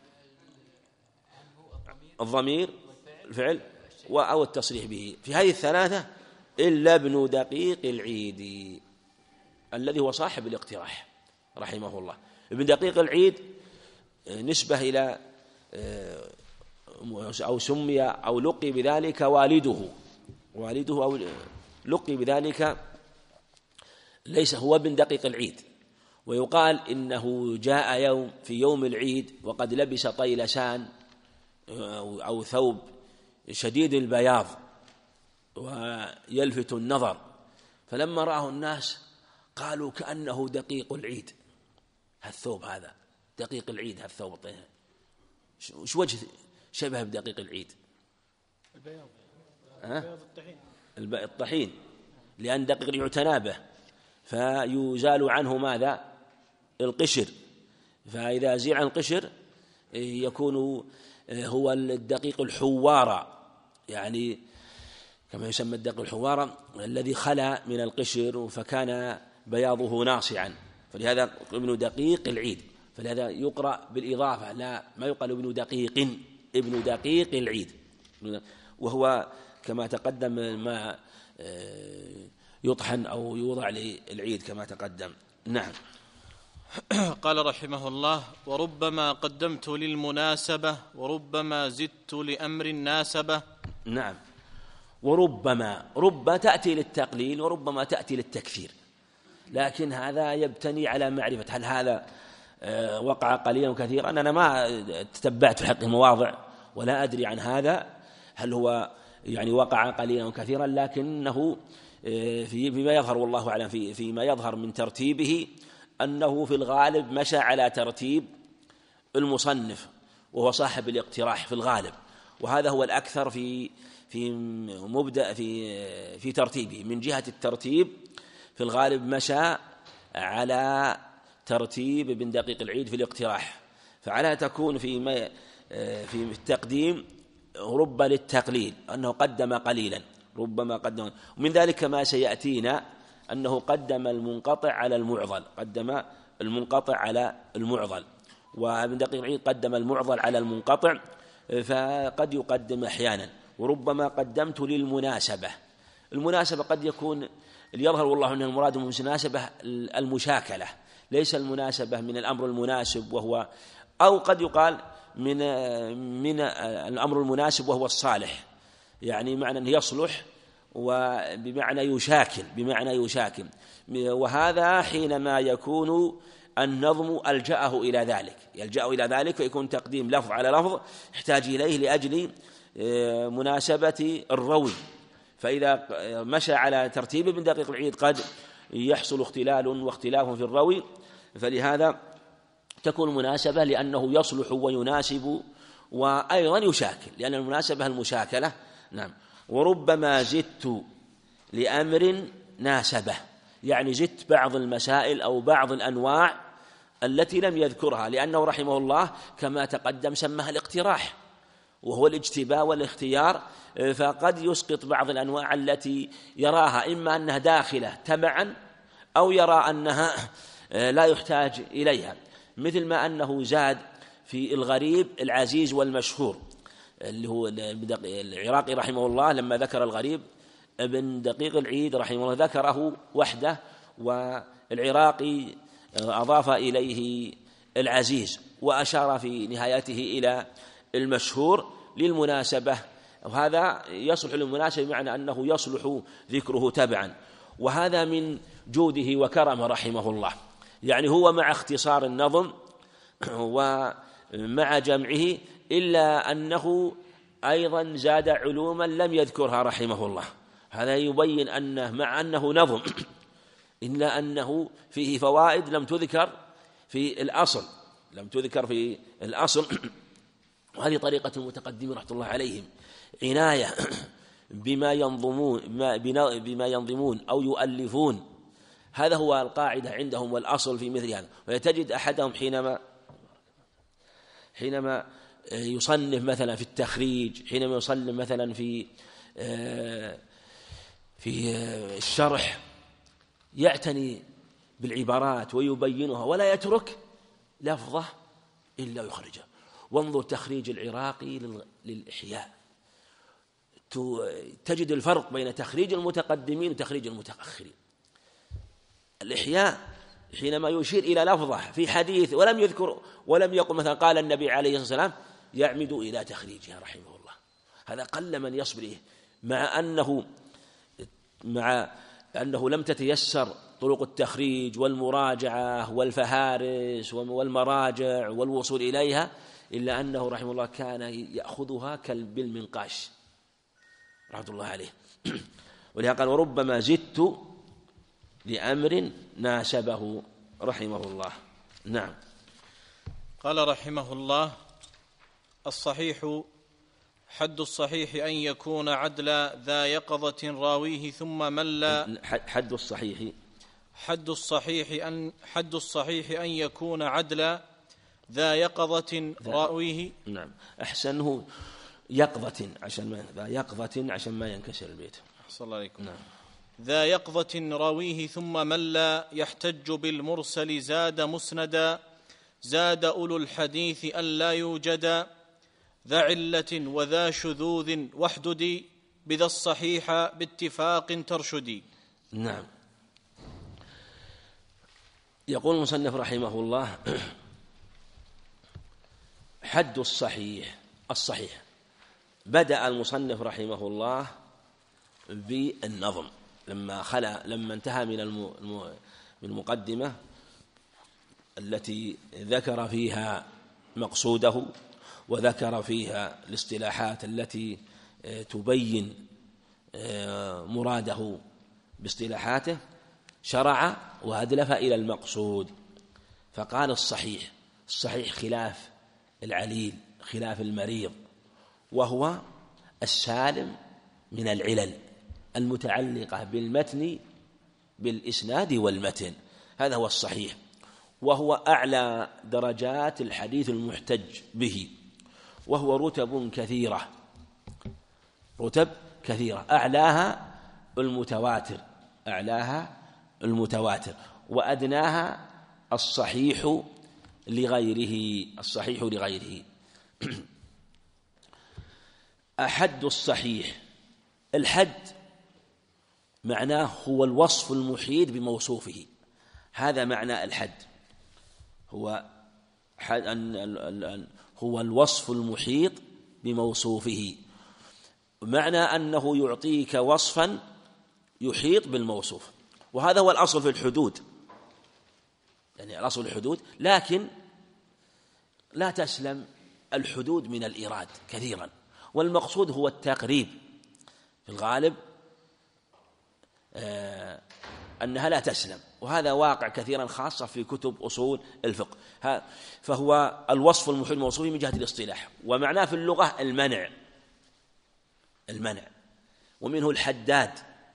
الضمير الفعل أو التصريح به، في هذه الثلاثة إلا ابن دقيق العيد الذي هو صاحب الاقتراح رحمه الله. ابن دقيق العيد نسبة إلى أو سمي أو لقي بذلك والده أو لقي بذلك، ليس هو ابن دقيق العيد. ويقال إنه جاء في يوم العيد وقد لبس طيلسان أو ثوب شديد البياض ويلفت النظر، فلما رآه الناس قالوا كأنه دقيق العيد، هالثوب هذا دقيق العيد، هالثوب وش وجه شبه بدقيق العيد؟ البياض الطحين، لأن دقيق يعتنى به فيزال عنه ماذا؟ القشر، فإذا زيل عن القشر يكون هو الدقيق الحوارة، يعني كما يسمى الدقيق الحوارة الذي خلا من القشر فكان بياضه ناصعا، فلهذا ابن دقيق العيد، فلهذا يقرأ بالإضافة، لا ما يقال ابن دقيق العيد، وهو كما تقدم ما يطحن أو يوضع للعيد كما تقدم. نعم. قال رحمه الله وربما قدمت للمناسبة وربما زدت لأمر ناسبة. نعم. رب تأتي للتقليل وربما تأتي للتكثير، لكن هذا يبتني على معرفة هل هذا وقع قليلا وكثيرا. أنا ما تتبعت في حقه مواضع ولا أدري عن هذا هل هو يعني وقع قليلا وكثيرا، لكنه فيما يظهر والله أعلم فيما يظهر من ترتيبه أنه في الغالب مشى على ترتيب المصنف وهو صاحب الاقتراح في الغالب، وهذا هو الأكثر في مبدأ في ترتيبه. من جهة الترتيب في الغالب مشى على ترتيب ابن دقيق العيد في الاقتراح، فعلى تكون في التقديم رب للتقليل أنه قدم قليلا، ربما قدم. ومن ذلك ما سيأتينا أنه قدم المنقطع على المعضل، قدم المنقطع على المعضل، وابن دقيق العيد قدم المعضل على المنقطع، فقد يقدم أحيانا. وربما قدمت للمناسبة. المناسبة قد يكون يظهر والله أن المراد من المناسبة المشاكلة، ليس المناسبة من الأمر المناسب وهو، أو قد يقال من الأمر المناسب وهو الصالح، يعني معنى أنه يصلح وبمعنى يشاكل، وهذا حينما يكون النظم يلجأ إلى ذلك فيكون تقديم لفظ على لفظ يحتاج إليه لأجل مناسبة الروي. فإذا مشى على ترتيب ابن دقيق العيد قد يحصل اختلال واختلاف في الروي، فلهذا تكون مناسبة لأنه يصلح ويناسب وأيضا يشاكل، لأن المناسبة المشاكلة. نعم. وربما زدت لأمر ناسبه، يعني زدت بعض المسائل أو بعض الأنواع التي لم يذكرها، لأنه رحمه الله كما تقدم سمها الاقتراح وهو الاجتباء والاختيار، فقد يسقط بعض الأنواع التي يراها إما أنها داخلة تبعا أو يرى أنها لا يحتاج إليها، مثل ما أنه زاد في الغريب العزيز والمشهور، اللي هو العراقي رحمه الله لما ذكر الغريب ابن دقيق العيد رحمه الله ذكره وحده، والعراقي أضاف إليه العزيز وأشار في نهايته إلى المشهور للمناسبة، وهذا يصلح للمناسبة بمعنى أنه يصلح ذكره تبعا. وهذا من جوده وكرمه رحمه الله، يعني هو مع اختصار النظم ومع جمعه إلا أنه أيضا زاد علوما لم يذكرها رحمه الله. هذا يبين أنه مع أنه نظم إلا أنه فيه فوائد لم تذكر في الأصل، وهذه طريقة المتقدمين رحمة الله عليهم، عناية بما ينظمون أو يؤلفون. هذا هو القاعدة عندهم والأصل في مثل هذا. وتجد أحدهم حينما يصنف مثلا في التخريج، حينما يصنف مثلا في الشرح، يعتني بالعبارات ويبينها ولا يترك لفظة إلا يخرجها. وانظر تخريج العراقي للإحياء، تجد الفرق بين تخريج المتقدمين وتخريج المتأخرين. الإحياء حينما يشير إلى لفظة في حديث ولم يقل مثلا قال النبي عليه الصلاة والسلام، يعمد إلى تخريجها رحمه الله. هذا قل من يصبر إليه، مع أنه لم تتيسر طرق التخريج والمراجعة والفهارس والمراجع والوصول إليها، إلا أنه رحمه الله كان يأخذها بالمنقاش رحمة الله عليه. ولهذا قال وربما زدت لأمر ناسبه رحمه الله. نعم. قال رحمه الله: الصحيح حد الصحيح أن يكون عدلا ذا يقظة راويه ثم مل. حد الصحيح أن يكون عدلا ذا يقظة راويه. نعم. أحسنه يقظة عشان ما ينكسر البيت. أحسن الله عليكم. نعم. ذا يقظة راويه ثم مل يحتج بالمرسل زاد مسندا زاد أولو الحديث أن لا يوجد ذا علة وذا شذوذ واحددي بذا الصحيح باتفاق ترشدي. نعم. يقول المصنف رحمه الله: حد الصحيح بدأ المصنف رحمه الله بالنظم لما انتهى من المقدمة التي ذكر فيها مقصوده وذكر فيها الاصطلاحات التي تبين مراده باصطلاحاته، شرع وأدلف إلى المقصود، فقال الصحيح خلاف العليل، خلاف المريض، وهو السالم من العلل المتعلقة بالمتن، بالإسناد والمتن. هذا هو الصحيح، وهو أعلى درجات الحديث المحتج به، وهو رتب كثيرة أعلاها المتواتر وأدناها الصحيح لغيره. أحد الصحيح، الحد معناه هو الوصف المحيط بموصوفه، هذا معنى الحد، هو الوصف المحيط بموصوفه، معنى أنه يعطيك وصفا يحيط بالموصوف، وهذا هو الأصل في الحدود، يعني الأصل الحدود، لكن لا تسلم الحدود من الإيراد كثيرا، والمقصود هو التقريب في الغالب، أنها لا تسلم، وهذا واقع كثيرا خاصة في كتب أصول الفقه. فهو الوصف المحيط بالموصوف من جهة الاصطلاح، ومعناه في اللغة المنع، ومنه الحداد،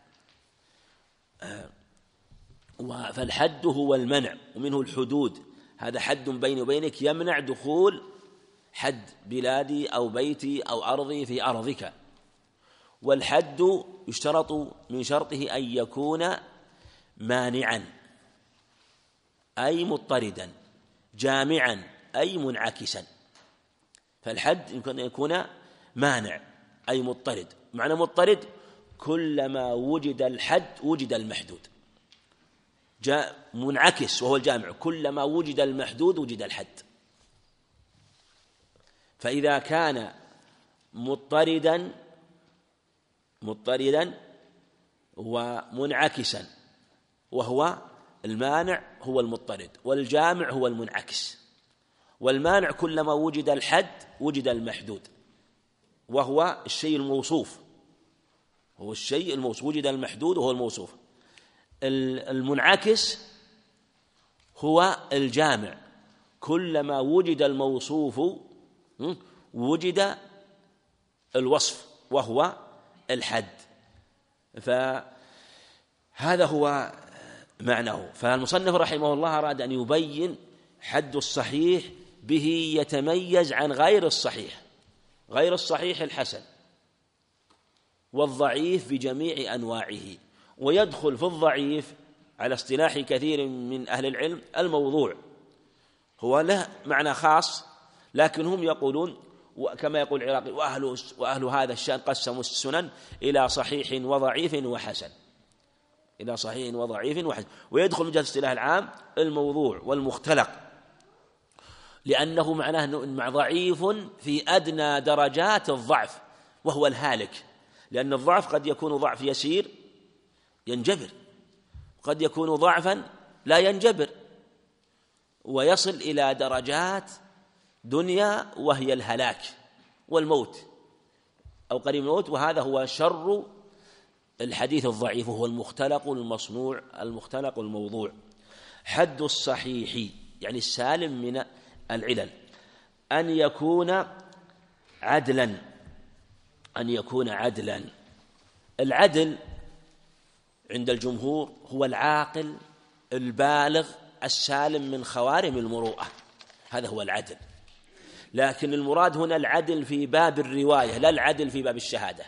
فالحد هو المنع، ومنه الحدود، هذا حد بيني وبينك يمنع دخول حد بلادي أو بيتي أو أرضي في أرضك. والحد يشترط من شرطه أن يكون مانعا أي مضطردا، جامعا أي منعكسا. فالحد يمكن أن يكون مانع أي مضطرد، معنى مضطرد كلما وجد الحد وجد المحدود، جاء منعكس وهو الجامع، كلما وجد المحدود وجد الحد. فإذا كان مضطردا ومنعكسا، وهو المانع هو المضطرد، والجامع هو المنعكس، والمانع كلما وجد الحد وجد المحدود، وهو الشيء الموصوف، وجد المحدود وهو الموصوف. المنعكس هو الجامع، كلما وجد الموصوف وجد الوصف وهو الحد. فهذا هو معناه. فالمصنف رحمه الله أراد أن يبين حد الصحيح به يتميز عن غير الصحيح الحسن والضعيف بجميع أنواعه، ويدخل في الضعيف على اصطلاح كثير من أهل العلم الموضوع، هو له معنى خاص، لكن هم يقولون كما يقول العراقي وأهل هذا الشأن قسموا السنن إلى صحيح وضعيف وحسن، ويدخل من جهة الاصطلاح العام الموضوع والمختلق، لأنه معناه مع ضعيف في أدنى درجات الضعف وهو الهالك، لأن الضعف قد يكون ضعف يسير ينجبر، قد يكون ضعفا لا ينجبر ويصل إلى درجات دنيا وهي الهلاك والموت أو قريب الموت، وهذا هو شر الحديث الضعيف، هو المختلق المصنوع المختلق الموضوع. حد الصحيح يعني السالم من العلل أن يكون عدلا. العدل عند الجمهور هو العاقل البالغ السالم من خوارم المروءة، هذا هو العدل. لكن المراد هنا العدل في باب الرواية لا العدل في باب الشهادة،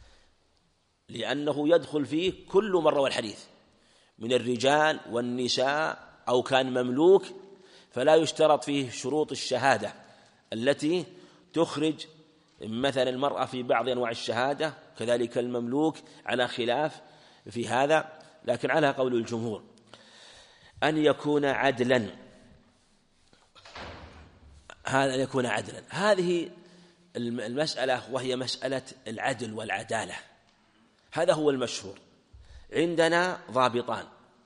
لأنه يدخل فيه كل من روى الحديث من الرجال والنساء أو كان مملوك، فلا يشترط فيه شروط الشهادة التي تخرج مثلا المرأة في بعض أنواع الشهادة، كذلك المملوك على خلاف في هذا، لكن على قول الجمهور أن يكون عدلا. هذه المسألة، وهي مسألة العدل والعدالة. هذا هو المشهور عندنا، ضابطان: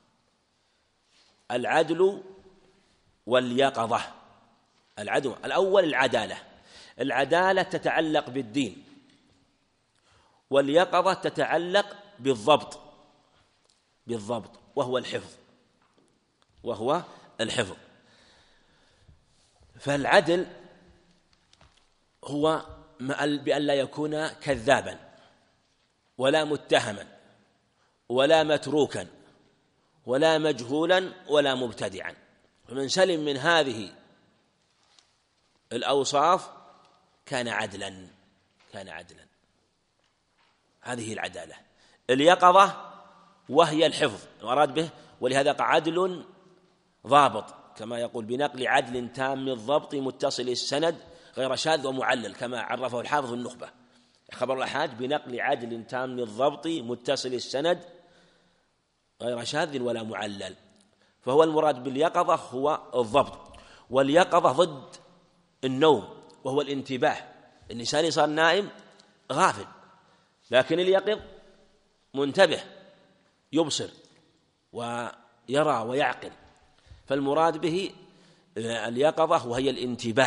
العدل واليقظة. العدل الأول العدالة تتعلق بالدين، واليقظة تتعلق بالضبط وهو الحفظ. فالعدل هو بأن لا يكون كذابا ولا متهما ولا متروكا ولا مجهولا ولا مبتدعا. فمن سلم من هذه الأوصاف كان عدلا. هذه العدالة. اليقظة وهي الحفظ المراد به، ولهذا عدل ضابط، كما يقول: بنقل عدل تام الضبط متصل السند غير شاذ ومعلل، كما عرفه الحافظ في النخبة. خبر الأحاد بنقل عدل تام الضبط متصل السند غير شاذ ولا معلل. فهو المراد باليقظة هو الضبط. واليقظة ضد النوم، وهو الانتباه. الإنسان صار نائم غافل، لكن اليقظ منتبه، يبصر ويرى ويعقل. فالمراد به اليقظة وهي الانتباه.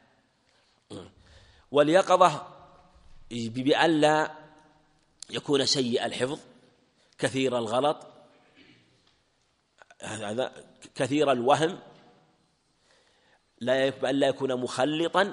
واليقظة بأن لا يكون سيء الحفظ، كثير الغلط، كثير الوهم، بأن لا يكون مخلطا،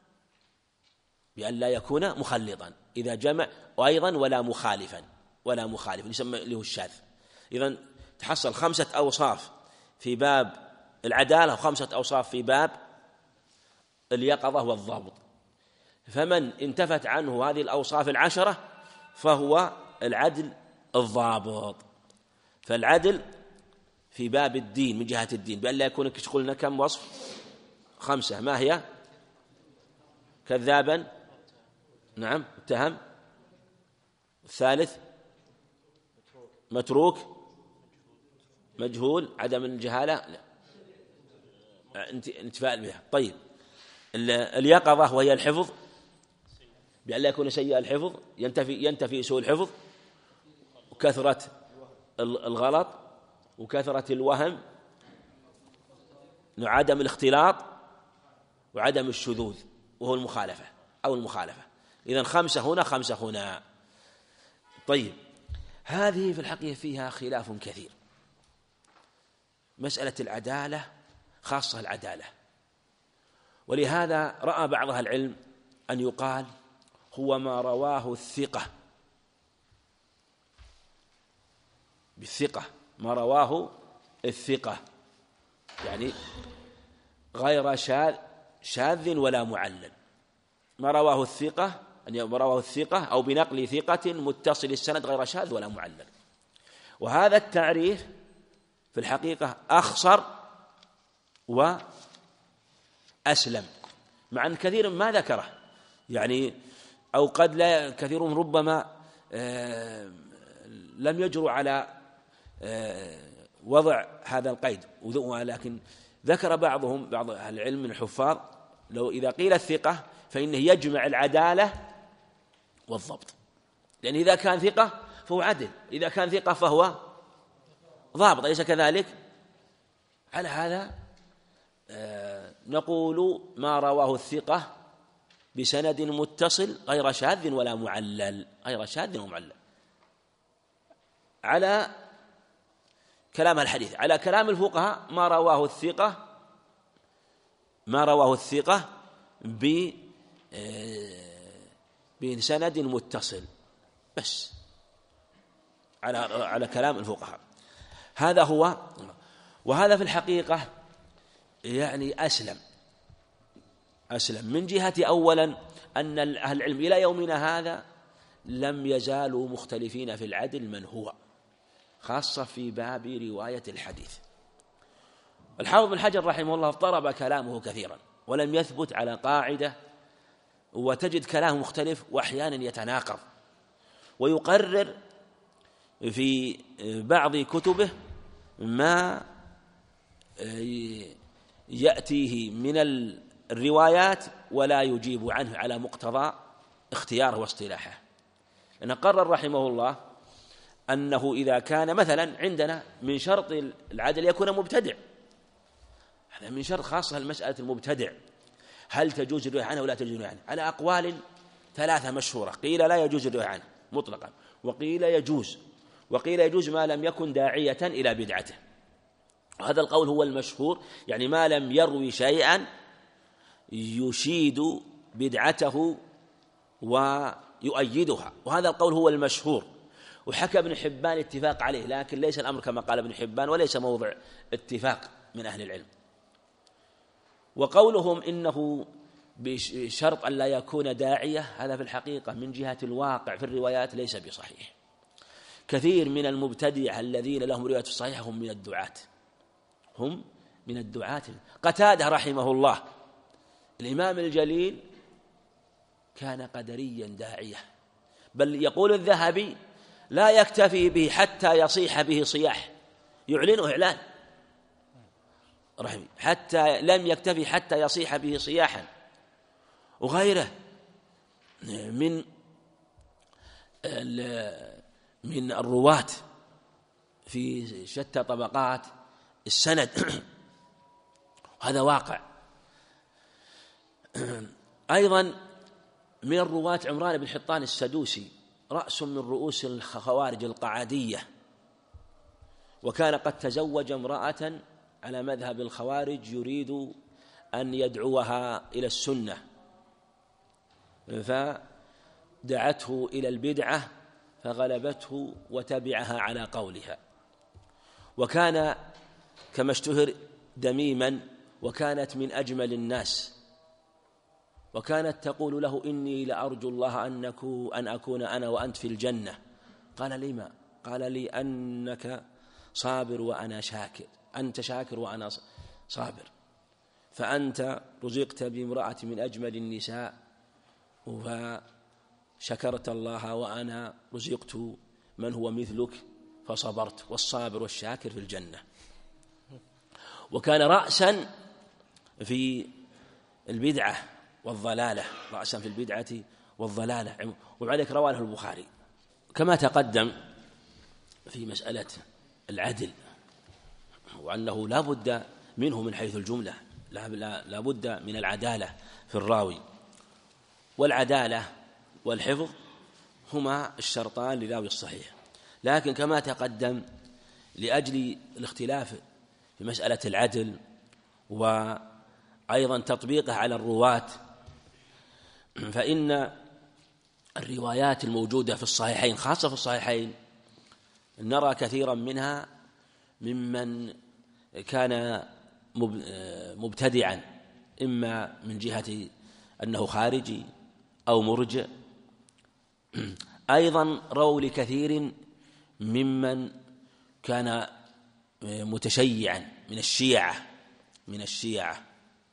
إذا جمع، وأيضا ولا مخالفا يسمى له الشاذ. إذن تحصل 5 أوصاف في باب العدالة و5 أوصاف في باب اليقظة والضبط. فمن انتفت عنه هذه الأوصاف 10 فهو العدل الضابط. فالعدل في باب الدين، من جهة الدين، بأن لا يكون، قلنا كم وصف؟ 5. ما هي؟ كذابا، نعم، متهم. الثالث متروك، مجهول، عدم الجهالة، انتفاء بها. طيب، اليقظة وهي الحفظ، بأن لا يكون سيء الحفظ، ينتفي سوء الحفظ، وكثرة الغلط، وكثرة الوهم، وعدم الاختلاط، وعدم الشذوذ، وهو المخالفة. إذن 5 هنا 5 هنا. طيب، هذه في الحقيقة فيها خلاف كثير. مسألة العدالة، خاصة العدالة، ولهذا رأى بعض أهل العلم أن يقال هو ما رواه الثقة، بالثقة، ما رواه الثقة، يعني غير شاذ ولا معلل. ما رواه الثقة، أن ما رواه الثقة أو بنقل ثقة متصل السند غير شاذ ولا معلل. وهذا التعريف في الحقيقة أخصر وأسلم، مع أن كثير ما ذكره، يعني أو قد لا، كثيرهم ربما لم يجروا على وضع هذا القيد، ولكن ذكر بعض أهل العلم من الحفاظ لو إذا قيل الثقة فإنه يجمع العدالة والضبط، لأن إذا كان ثقة فهو عدل، إذا كان ثقة فهو ضابط، أليس كذلك؟ على هذا نقول ما رواه الثقة بسند متصل غير شاذ ولا معلل، على كلام الحديث. على كلام الفقهاء ما رواه الثقة بسند متصل بس، على كلام الفقهاء. هذا هو، وهذا في الحقيقة يعني أسلم من جهة أولا أن أهل العلم إلى يومنا هذا لم يزالوا مختلفين في العدل من هو، خاصة في باب رواية الحديث. الحافظ بن حجر رحمه الله اضطرب كلامه كثيرا ولم يثبت على قاعدة، وتجد كلام مختلف وأحيانا يتناقض، ويقرر في بعض كتبه ما يأتيه من الروايات ولا يجيب عنه على مقتضى اختياره واصطلاحه، لأنه قرر رحمه الله أنه إذا كان مثلا عندنا من شرط العدل يكون مبتدع، هذا من شرط خاصة المسألة المبتدع، هل تجوز الرواية عنه ولا تجوز الرواية عنه؟ على أقوال 3 مشهورة، قيل لا يجوز الرواية عنه مطلقا، وقيل يجوز، وقيل يجوز ما لم يكن داعية إلى بدعته. وهذا القول هو المشهور، يعني ما لم يروي شيئا يشيد بدعته ويؤيدها، وهذا القول هو المشهور. وحكى ابن حبان اتفاق عليه، لكن ليس الأمر كما قال ابن حبان، وليس موضع اتفاق من أهل العلم. وقولهم إنه بشرط أن لا يكون داعية، هذا في الحقيقة من جهة الواقع في الروايات ليس بصحيح. كثير من المبتدعة الذين لهم رواية الصحيحة هم من الدعاة. قتادة رحمه الله الإمام الجليل كان قدريا داعية، بل يقول الذهبي لا يكتفي به حتى يصيح به صياح، يعلنه إعلان رحمه، حتى لم يكتفي حتى يصيح به صياحا. وغيره من الرواة في شتى طبقات السند هذا واقع. أيضا من الرواة عمران بن حطان السدوسي، رأس من رؤوس الخوارج القعادية، وكان قد تزوج امرأة على مذهب الخوارج يريد أن يدعوها إلى السنة، فدعته إلى البدعة فغلبته وتبعها على قولها. وكان كما اشتهر دميما، وكانت من أجمل الناس، وكانت تقول له إني لأرجو الله أن أكون أنا وأنت في الجنة. قال لما؟ قال لي أنك صابر وأنا شاكر، أنت شاكر وأنا صابر، فأنت رزقت بامرأة من أجمل النساء وشكرت الله، وأنا رزقت من هو مثلك فصبرت، والصابر والشاكر في الجنة. وكان رأسا في البدعة والضلالة، رأسا في البدعة والضلالة، وبعدك رواه البخاري. كما تقدم في مسألة العدل، وأنه لا بد منه من حيث الجملة، لا بد من العدالة في الراوي، والعدالة والحفظ هما الشرطان لراوي الصحيح. لكن كما تقدم لأجل الاختلاف في مسألة العدل وأيضا تطبيقه على الرواة، فإن الروايات الموجودة في الصحيحين، خاصة في الصحيحين، نرى كثيرا منها ممن كان مبتدعا، إما من جهة أنه خارجي أو مرجئ. أيضا رووا لكثير ممن كان متشيعا من الشيعة،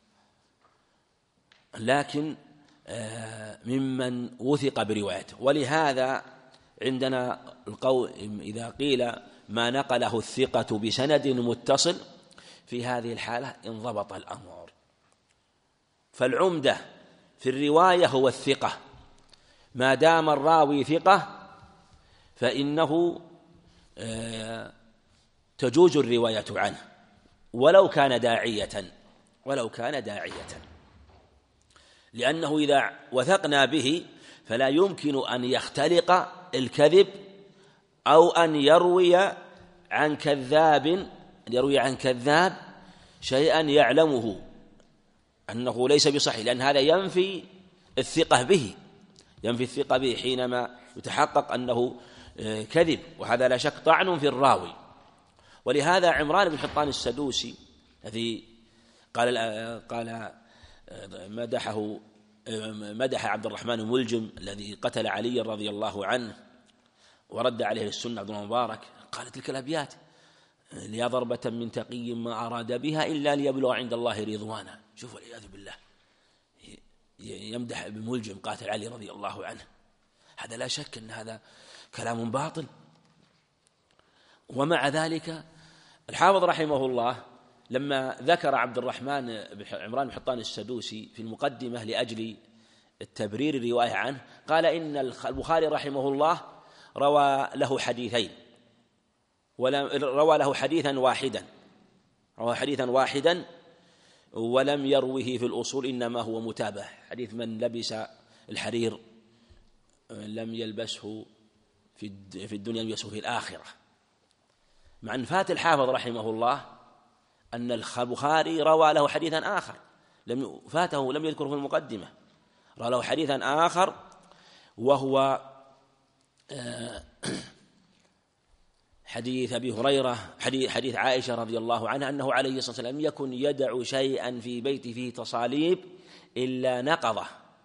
لكن ممن وثق بروايته. ولهذا عندنا القول إذا قيل ما نقله الثقة بسند متصل، في هذه الحالة انضبط الأمر. فالعمدة في الرواية هو الثقة، ما دام الراوي ثقة فإنه تجوز الرواية عنه ولو كان داعية، لأنه إذا وثقنا به فلا يمكن أن يختلق الكذب أو أن يروي عن كذاب شيئا يعلمه أنه ليس بصحيح، لأن هذا ينفي الثقة به حينما يتحقق أنه كذب، وهذا لا شك طعن في الراوي. ولهذا عمران بن حطان السدوسي الذي قال مدح عبد الرحمن الملجم الذي قتل علي رضي الله عنه ورد عليه السنة عبد المبارك، قال تلك الأبيات: ليا ضربة من تقي ما أراد بها إلا ليبلغ عند الله رضوانا. شوف والعياذ بالله، يمدح ابن ملجم قاتل علي رضي الله عنه، هذا لا شك أن هذا كلام باطل. ومع ذلك الحافظ رحمه الله لما ذكر عبد الرحمن بن عمران بن حطان السدوسي في المقدمة لأجل التبرير الرواية عنه قال إن البخاري رحمه الله روى له حديثين، روى له حديثا واحدا ولم يروه في الأصول، إنما هو متابع، حديث من لبس الحرير لم يلبسه في الدنيا يلبسه في الآخرة. مع أن فات الحافظ رحمه الله أن البخاري روى له حديثا آخر فاته لم يذكره في المقدمة، روى له حديثا آخر وهو حديث أبي هريرة، حديث عائشة رضي الله عنها أنه عليه الصلاة والسلام لم يكن يدع شيئا في بيته فيه تصاليب إلا نقضه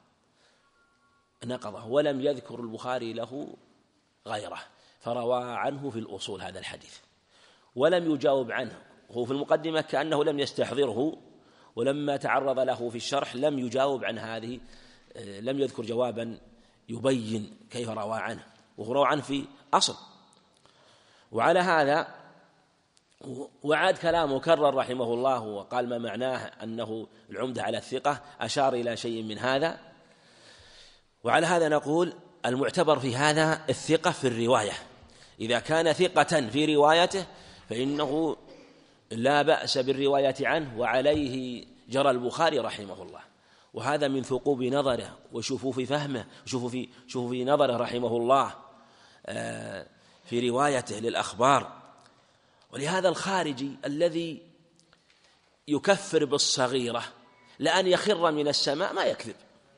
ولم يذكر البخاري له غيره، فروى عنه في الأصول هذا الحديث ولم يجاوب عنه. هو في المقدمة كأنه لم يستحضره، ولما تعرض له في الشرح لم يجاوب عن هذه، لم يذكر جوابا يبين كيف روى عنه، وهو روى عنه في أصل. وعلى هذا وعاد كلامه كرر رحمه الله وقال ما معناه أنه العمدة على الثقة، أشار إلى شيء من هذا. وعلى هذا نقول المعتبر في هذا الثقة في الرواية، إذا كان ثقة في روايته فإنه لا بأس بالرواية عنه، وعليه جرى البخاري رحمه الله، وهذا من ثقوب نظره وشفوف فهمه شفوف نظره رحمه الله في روايته للأخبار. ولهذا الخارجي الذي يكفر بالصغيرة لأن يخر من السماء ما يكذب،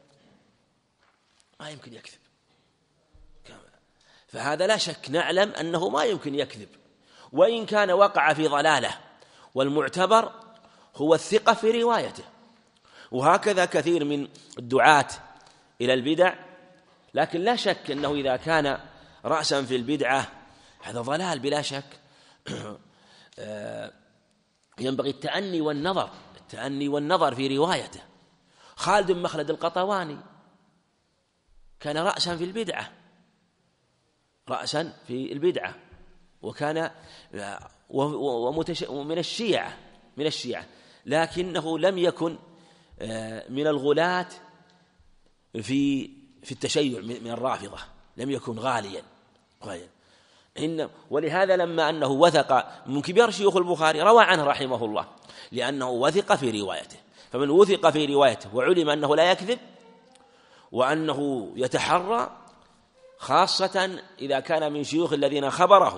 ما يمكن يكذب، فهذا لا شك نعلم أنه ما يمكن يكذب وإن كان وقع في ضلاله، والمعتبر هو الثقة في روايته. وهكذا كثير من الدعاة إلى البدع، لكن لا شك أنه إذا كان رأسا في البدعة هذا ضلال بلا شك. ينبغي التأني والنظر في روايته. خالد بن مخلد القطواني كان رأسا في البدعة وكان من الشيعة، لكنه لم يكن من الغلاة في التشيع من الرافضة، لم يكن غاليا. ولهذا لما أنه وثق من كبار شيوخ البخاري روى عنه رحمه الله، لأنه وثق في روايته. فمن وثق في روايته وعلم أنه لا يكذب وأنه يتحرى، خاصة إذا كان من شيوخ الذين خبرهم.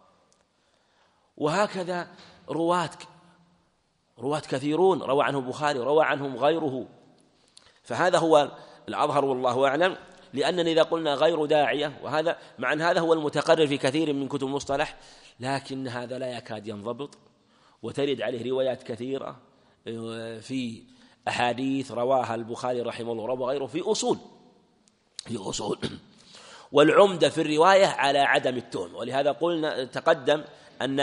وهكذا رواة كثيرون روى عنه البخاري وروى عنهم غيره، فهذا هو الأظهر والله أعلم. لأننا إذا قلنا غير داعية، وهذا مع أن هذا هو المتقرر في كثير من كتب المصطلح، لكن هذا لا يكاد ينضبط، وترد عليه روايات كثيرة في أحاديث رواها البخاري رحمه الله وروى غيره في أصول. والعمدة في الرواية على عدم التهم. ولهذا قلنا تقدم أن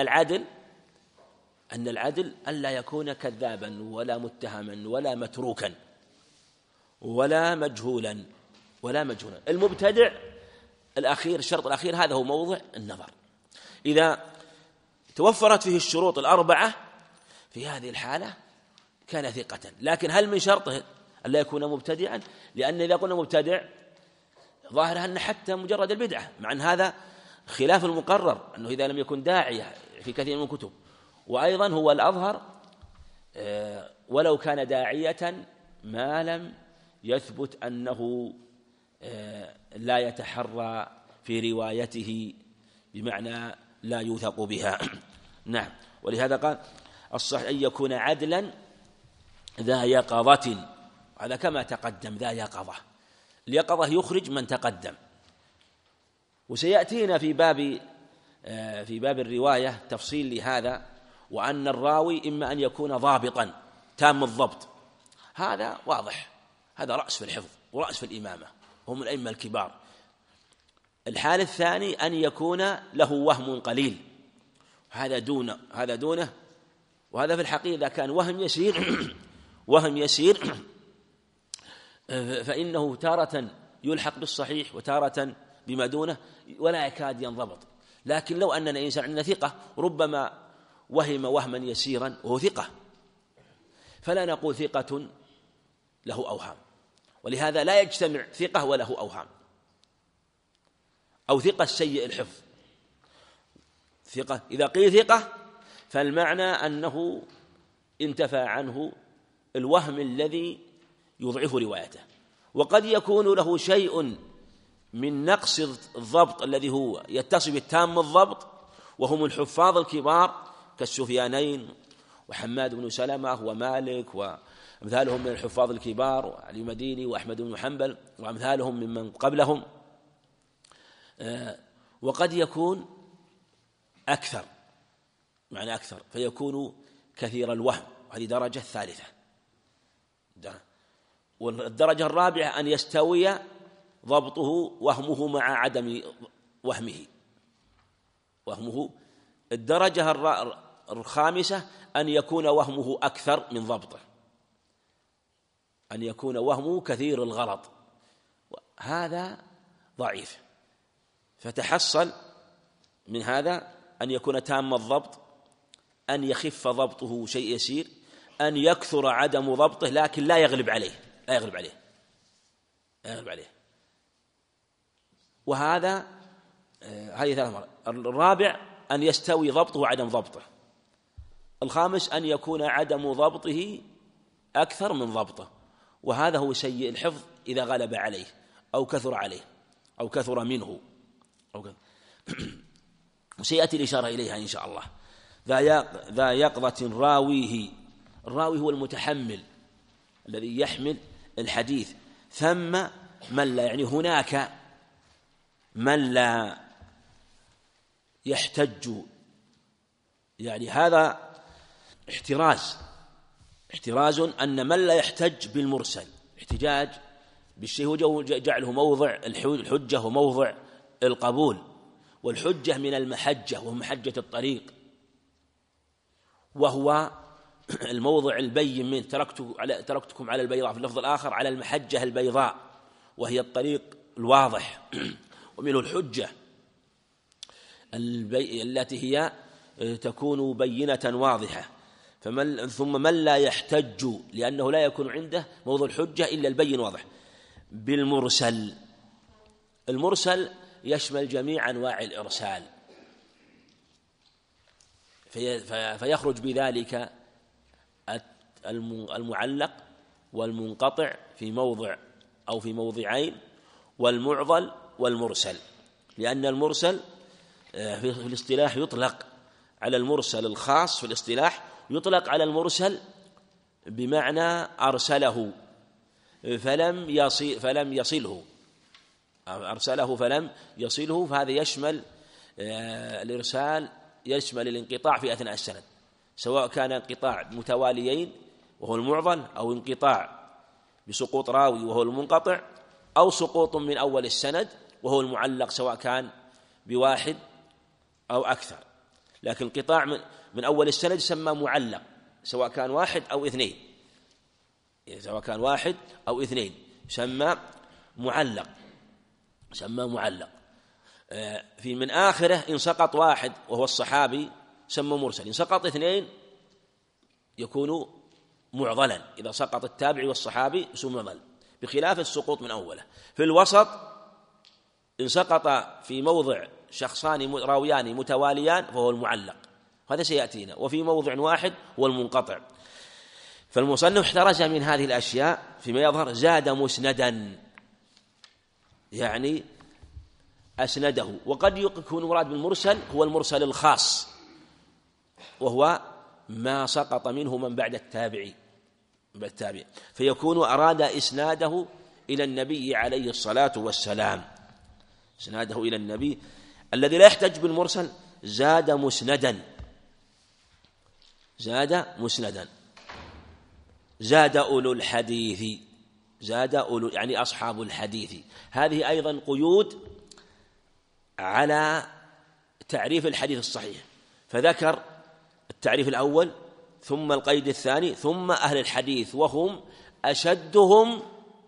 العدل ألا يكون كذابا ولا متهما ولا متروكا ولا مجهولا. المبتدع الأخير، الشرط الأخير، هذا هو موضع النظر. إذا توفرت فيه الشروط الأربعة في هذه الحالة كان ثقة، لكن هل من شرطه ألا يكون مبتدعا؟ لأن إذا قلنا مبتدع ظاهر أن حتى مجرد البدعة، مع أن هذا خلاف المقرر أنه إذا لم يكن داعية في كثير من الكتب. وأيضا هو الأظهر ولو كان داعية ما لم يثبت أنه لا يتحرى في روايته، بمعنى لا يوثق بها. نعم. ولهذا قال الصحيح أن يكون عدلا ذا يقظة، هذا كما تقدم ذا يقظة. اليقظة يخرج من تقدم. وسيأتينا في باب الرواية تفصيل لهذا، وأن الراوي إما أن يكون ضابطا تام الضبط، هذا واضح، هذا رأس في الحفظ ورأس في الإمامة، هم الأئمة الكبار. الحال الثاني أن يكون له وهم قليل، هذا دونه. وهذا في الحقيقة إذا كان وهم يسير فإنه تارة يلحق بالصحيح وتارة بما دونه ولا يكاد ينضبط. لكن لو أننا إنسان عندنا ثقة ربما وهم وهما يسيرا وهو ثقة، فلا نقول ثقة له أوهام، ولهذا لا يجتمع ثقة وله أوهام، أو ثقة سيء الحفظ. ثقة إذا قيل ثقة فالمعنى أنه انتفى عنه الوهم الذي يضعف روايته، وقد يكون له شيء من نقص الضبط الذي هو يتصف بالتام الضبط، وهم الحفاظ الكبار كالسفيانين وحماد بن سلمة ومالك وأمثالهم من الحفاظ الكبار، وعلي المديني وأحمد بن حنبل وأمثالهم ممن قبلهم. وقد يكون أكثر، معنى أكثر، فيكون كثير الوهم، وهذه درجة ثالثة. والدرجة الرابعة أن يستوي ضبطه وهمه مع عدم وهمه. الدرجة الخامسة أن يكون وهمه أكثر من ضبطه، أن يكون وهمه كثير الغلط، هذا ضعيف. فتحصل من هذا أن يكون تام الضبط، أن يخف ضبطه شيء يسير، أن يكثر عدم ضبطه لكن لا يغلب عليه. وهذا هذه 3 مرات. الرابع أن يستوي ضبطه وعدم ضبطه. الخامس أن يكون عدم ضبطه أكثر من ضبطه، وهذا هو سيء الحفظ إذا غلب عليه أو كثر عليه أو كثر منه وسيأتي الإشارة إليها إن شاء الله. ذا يقظة راويه، الراوي هو المتحمل الذي يحمل الحديث. ثم من لا، يعني هناك من لا يحتج، يعني هذا احتراز أن من لا يحتج بالمرسل. احتجاج بالشيء هو جعله موضع الحجة وموضع القبول، والحجة من المحجة وهو محجة الطريق، وهو الموضع البين منه. تركتكم على البيضاء في اللفظ الآخر على المحجة البيضاء، وهي الطريق الواضح. ومنه الحجة التي هي تكون بينة واضحة. ثم من لا يحتج، لأنه لا يكون عنده موضع الحجة إلا البين واضح. بالمرسل، المرسل يشمل جميع أنواع الإرسال، فيخرج بذلك المعلق والمنقطع في موضع أو في موضعين، والمعضل والمرسل. لأن المرسل في الاصطلاح يطلق على المرسل الخاص، في الاصطلاح يطلق على المرسل بمعنى أرسله فلم يصله، أرسله فلم يصله. فهذا يشمل الإرسال، يشمل الانقطاع في أثناء السند، سواء كان انقطاع متواليين وهو المعضل، أو انقطاع بسقوط راوي وهو المنقطع، أو سقوط من أول السند وهو المعلق، سواء كان بواحد أو أكثر. لكن انقطاع من أول السند يسمى معلق، سواء كان واحد أو اثنين، يسمى معلق. في من آخره إن سقط واحد وهو الصحابي سمى مرسل، إن سقط اثنين يكون معضلا. إذا سقط التابعي والصحابي يسمى معضل، بخلاف السقوط من أوله. في الوسط إن سقط في موضع شخصان راويان متواليان فهو المعلق، هذا سيأتينا. وفي موضع واحد هو المنقطع. فالمصنف احترز من هذه الأشياء فيما يظهر. زاد مسندا، يعني أسنده. وقد يكون مراد بالمرسل هو المرسل الخاص، وهو ما سقط منه من بعد التابعي، فيكون أراد إسناده إلى النبي عليه الصلاة والسلام، إسناده إلى النبي. الذي لا يحتج بالمرسل زاد مسندا. زاد أولو الحديث، يعني أصحاب الحديث. هذه أيضا قيود على تعريف الحديث الصحيح، فذكر التعريف الأول ثم القيد الثاني ثم أهل الحديث، وهم أشدهم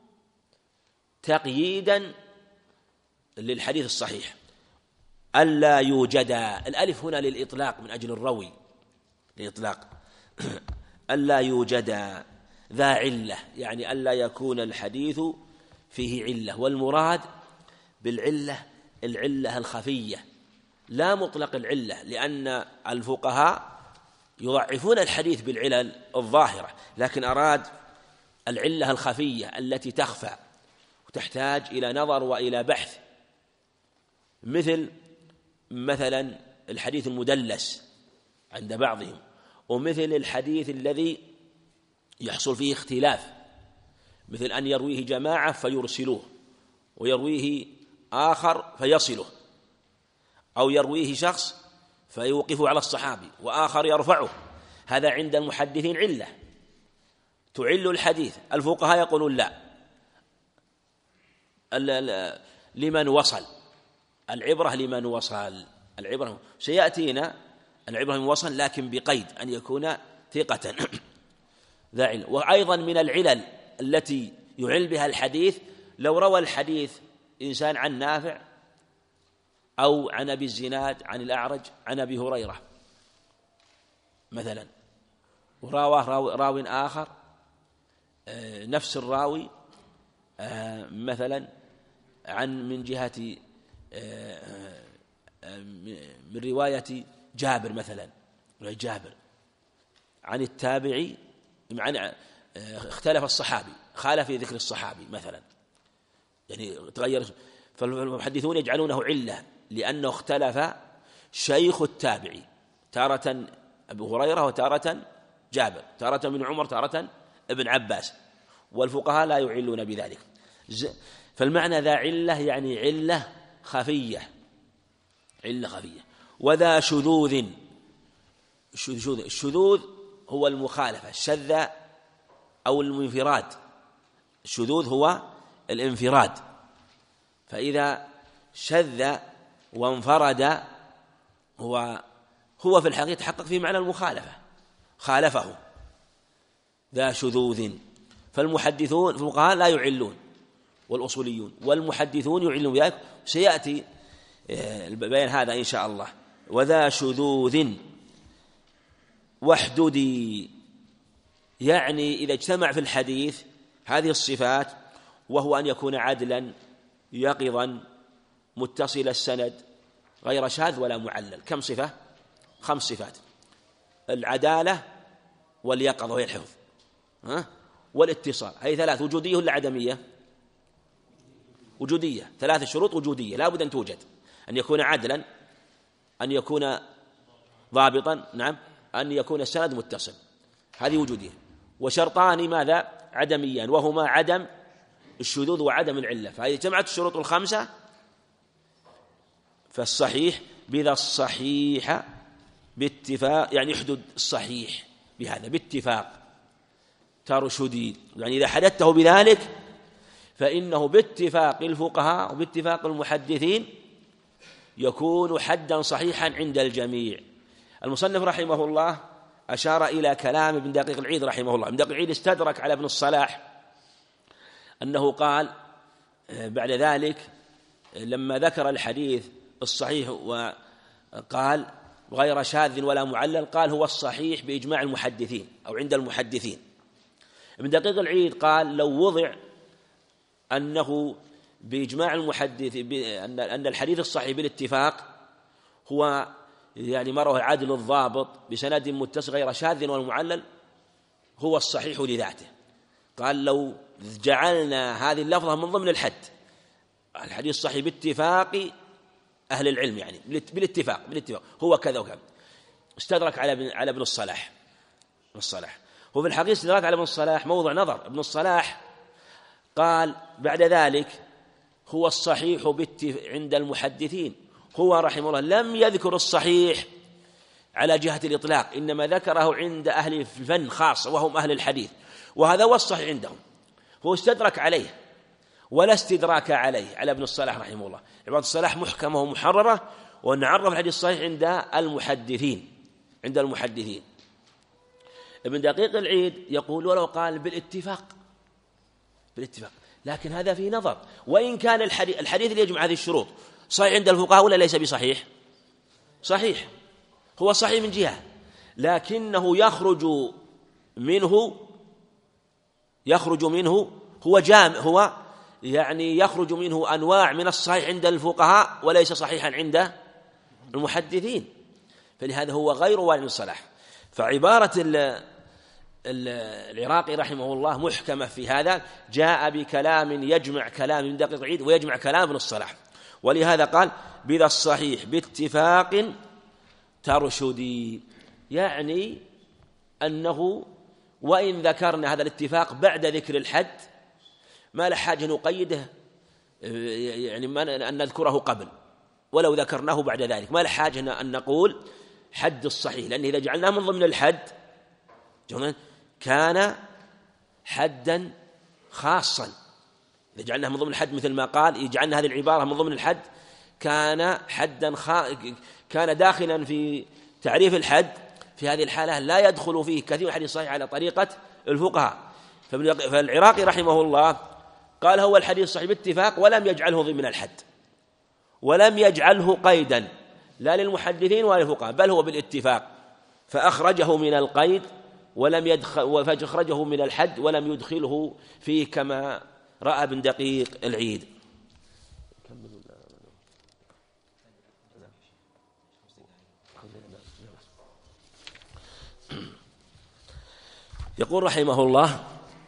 تقييدا للحديث الصحيح. ألا يوجد، الألف هنا للإطلاق من أجل الروي، الإطلاق ألا يوجد ذا علة، يعني ألا يكون الحديث فيه علة، والمراد بالعلة العلة الخفية لا مطلق العلة، لأن الفقهاء يضعفون الحديث بالعلل الظاهرة، لكن أراد العلة الخفية التي تخفى وتحتاج إلى نظر وإلى بحث، مثلا الحديث المدلس عند بعضهم، ومثل الحديث الذي يحصل فيه اختلاف، مثل أن يرويه جماعة فيرسلوه ويرويه آخر فيصله، أو يرويه شخص فيوقفه على الصحابي وآخر يرفعه. هذا عند المحدثين علة تعل الحديث. الفقهاء يقولون لا، لمن وصل، العبرة لمن وصل، العبرة سيأتينا العبرة لمن وصل، لكن بقيد أن يكون ثقة ذا علم. وأيضا من العلل التي يعل بها الحديث لو روى الحديث إنسان عن نافع أو عن أبي الزناد عن الأعرج عن أبي هريرة مثلا، وراواه راو آخر نفس الراوي مثلا عن من جهة من رواية جابر مثلا، جابر عن التابعي، اختلف الصحابي، خالف في ذكر الصحابي مثلا، يعني تغير، فالمحدثون يجعلونه علة لأنه اختلف شيخ التابعي، تارة أبو هريرة وتارة جابر، تارة ابن عمر تارة ابن عباس، والفقهاء لا يعلون بذلك. فالمعنى ذا علة يعني علة خفية، علة خفية. وذا شذوذ، الشذوذ هو المخالفة، الشذ أو الانفراد، الشذوذ هو الانفراد، فإذا شذ وانفرد هو في الحقيقة تحقق في معنى المخالفة، خالفه، ذا شذوذ. فالمحدثون في الفقهاء لا يعلون والأصوليون، والمحدثون يعلون بذلك، سيأتي بيان هذا إن شاء الله. وذا شذوذ واحددي، يعني إذا اجتمع في الحديث هذه الصفات، وهو أن يكون عدلا يقظا متصل السند غير شاذ ولا معلل. كم صفة؟ 5 صفات: العدالة واليقظة وهي الحفظ، والاتصال، هي 3. وجودية ولا عدمية؟ وجودية. 3 شروط وجودية لا بد أن توجد: أن يكون عدلا، أن يكون ضابطا، نعم، أن يكون السند متصل، هذه وجودية. وشرطان ماذا؟ عدميان، وهما عدم الشذوذ وعدم العلة. فإذا جمعت الشروط ال5 فالصحيح بذا الصحيح باتفاق، يعني يحدد الصحيح بهذا باتفاق ترشدي، يعني إذا حددته بذلك فإنه باتفاق الفقهاء وباتفاق المحدثين يكون حدا صحيحا عند الجميع. المصنف رحمه الله أشار إلى كلام ابن دقيق العيد رحمه الله. ابن دقيق العيد استدرك على ابن الصلاح أنه قال بعد ذلك لما ذكر الحديث الصحيح وقال غير شاذ ولا معلل، قال هو الصحيح بإجماع المحدثين أو عند المحدثين. ابن دقيق العيد قال لو وضع أنه بإجماع المحدث أن الحديث الصحيح بالاتفاق هو يعني ما رواه العادل الضابط بسند متصل غير شاذ ولا معلل هو الصحيح لذاته. قال لو جعلنا هذه اللفظة من ضمن الحديث الصحيح باتفاق أهل العلم، يعني بالاتفاق هو كذا وكذا. استدرك على ابن الصلاح. هو في الحقيقة استدراك على ابن الصلاح موضع نظر. ابن الصلاح قال بعد ذلك هو الصحيح عند المحدثين. هو رحمه الله لم يذكر الصحيح على جهة الإطلاق، إنما ذكره عند أهل الفن خاصة وهم أهل الحديث، وهذا هو الصحيح عندهم. هو استدرك عليه ولا استدراك عليه على ابن الصلاح رحمه الله. عبارة الصلاح محكمة ومحررة، ونعرف الحديث الصحيح عند المحدثين. ابن دقيق العيد يقول ولو قال بالاتفاق، لكن هذا فيه نظر. وإن كان الحديث اللي يجمع هذه الشروط صحيح عند الفقهاء ولا ليس بصحيح؟ صحيح، هو صحيح من جهة، لكنه يخرج منه هو يعني يخرج منه أنواع من الصحيح عند الفقهاء وليس صحيحا عند المحدثين، فلهذا هو غير وارد الصلاح. فعبارة العراقي رحمه الله محكمة في هذا، جاء بكلام يجمع كلام من دقيق العيد ويجمع كلام ابن الصلاح، ولهذا قال بذا الصحيح باتفاق ترشدي، يعني أنه وإن ذكرنا هذا الاتفاق بعد ذكر الحد ما له حاجة نقيده، يعني أن نذكره قبل، ولو ذكرناه بعد ذلك ما له حاجة أن نقول حد الصحيح، لأن إذا جعلناه من ضمن الحد كان حدا خاصا. إذا جعلناه من ضمن الحد مثل ما قال يجعلنا هذه العبارة من ضمن الحد كان حدا كان داخلا في تعريف الحد، في هذه الحالة لا يدخل فيه كثير من الحديث الصحيح على طريقة الفقهاء. فالعراقي رحمه الله قال هو الحديث الصحيح باتفاق، ولم يجعله ضمن الحد، ولم يجعله قيدا لا للمحدثين ولا للفقهاء، بل هو بالاتفاق، فأخرجه من القيد فأخرجه من الحد ولم يدخله فيه كما رأى ابن دقيق العيد. يقول رحمه الله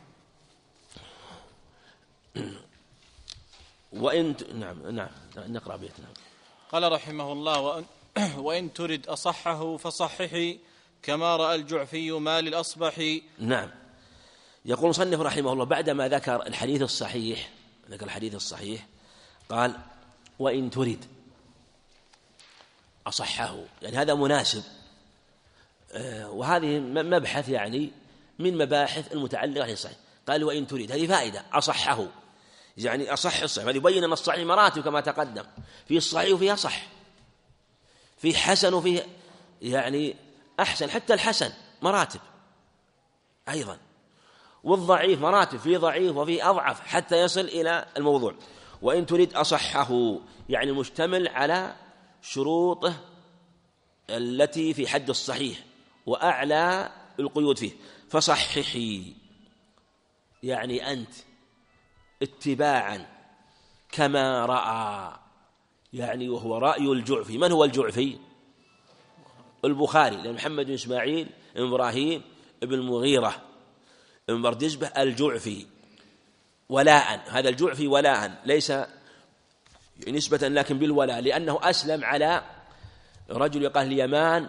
وإن نعم نقرأ بيتنا. قال رحمه الله وإن ترد أصحه فصححي كما رأى الجعفي ما للأصبح. نعم. يقول مصنف رحمه الله بعدما ذكر الحديث الصحيح قال وإن ترد أصحه، يعني هذا مناسب، وهذه مبحث يعني من مباحث المتعلقة بالصحيح. قال وإن تريد، هذه فائدة، أصحه يعني أصح الصحيح، هذا يبين أن الصحيح مراتب كما تقدم، في الصحيح وفيها صح، في حسن وفيه يعني أحسن، حتى الحسن مراتب أيضا، والضعيف مراتب، في ضعيف وفي أضعف حتى يصل إلى الموضوع. وإن تريد أصحه يعني مشتمل على شروطه التي في حد الصحيح وأعلى القيود فيه. فصححي يعني أنت اتباعا كما رأى، يعني وهو رأي الجعفي. من هو الجعفي؟ البخاري، لأن محمد بن إسماعيل بن إبراهيم بن المغيرة بن بردزبة الجعفي ولاء، هذا الجعفي ولاء ليس نسبة لكن بالولاء، لأنه أسلم على رجل يقال اليمان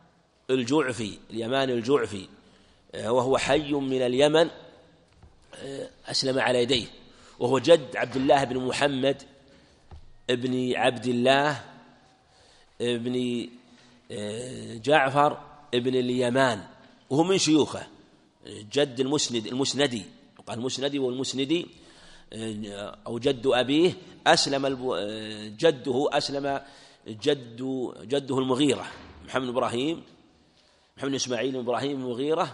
الجعفي وهو حي من اليمن، أسلم على يديه، وهو جد عبد الله بن محمد ابن عبد الله ابن جعفر ابن اليمان، وهو من شيوخه، جد المسندي، يقال المسندي والمسندي، أو جد أبيه أسلم جده المغيرة محمد بن إسماعيل بن إبراهيم المغيرة،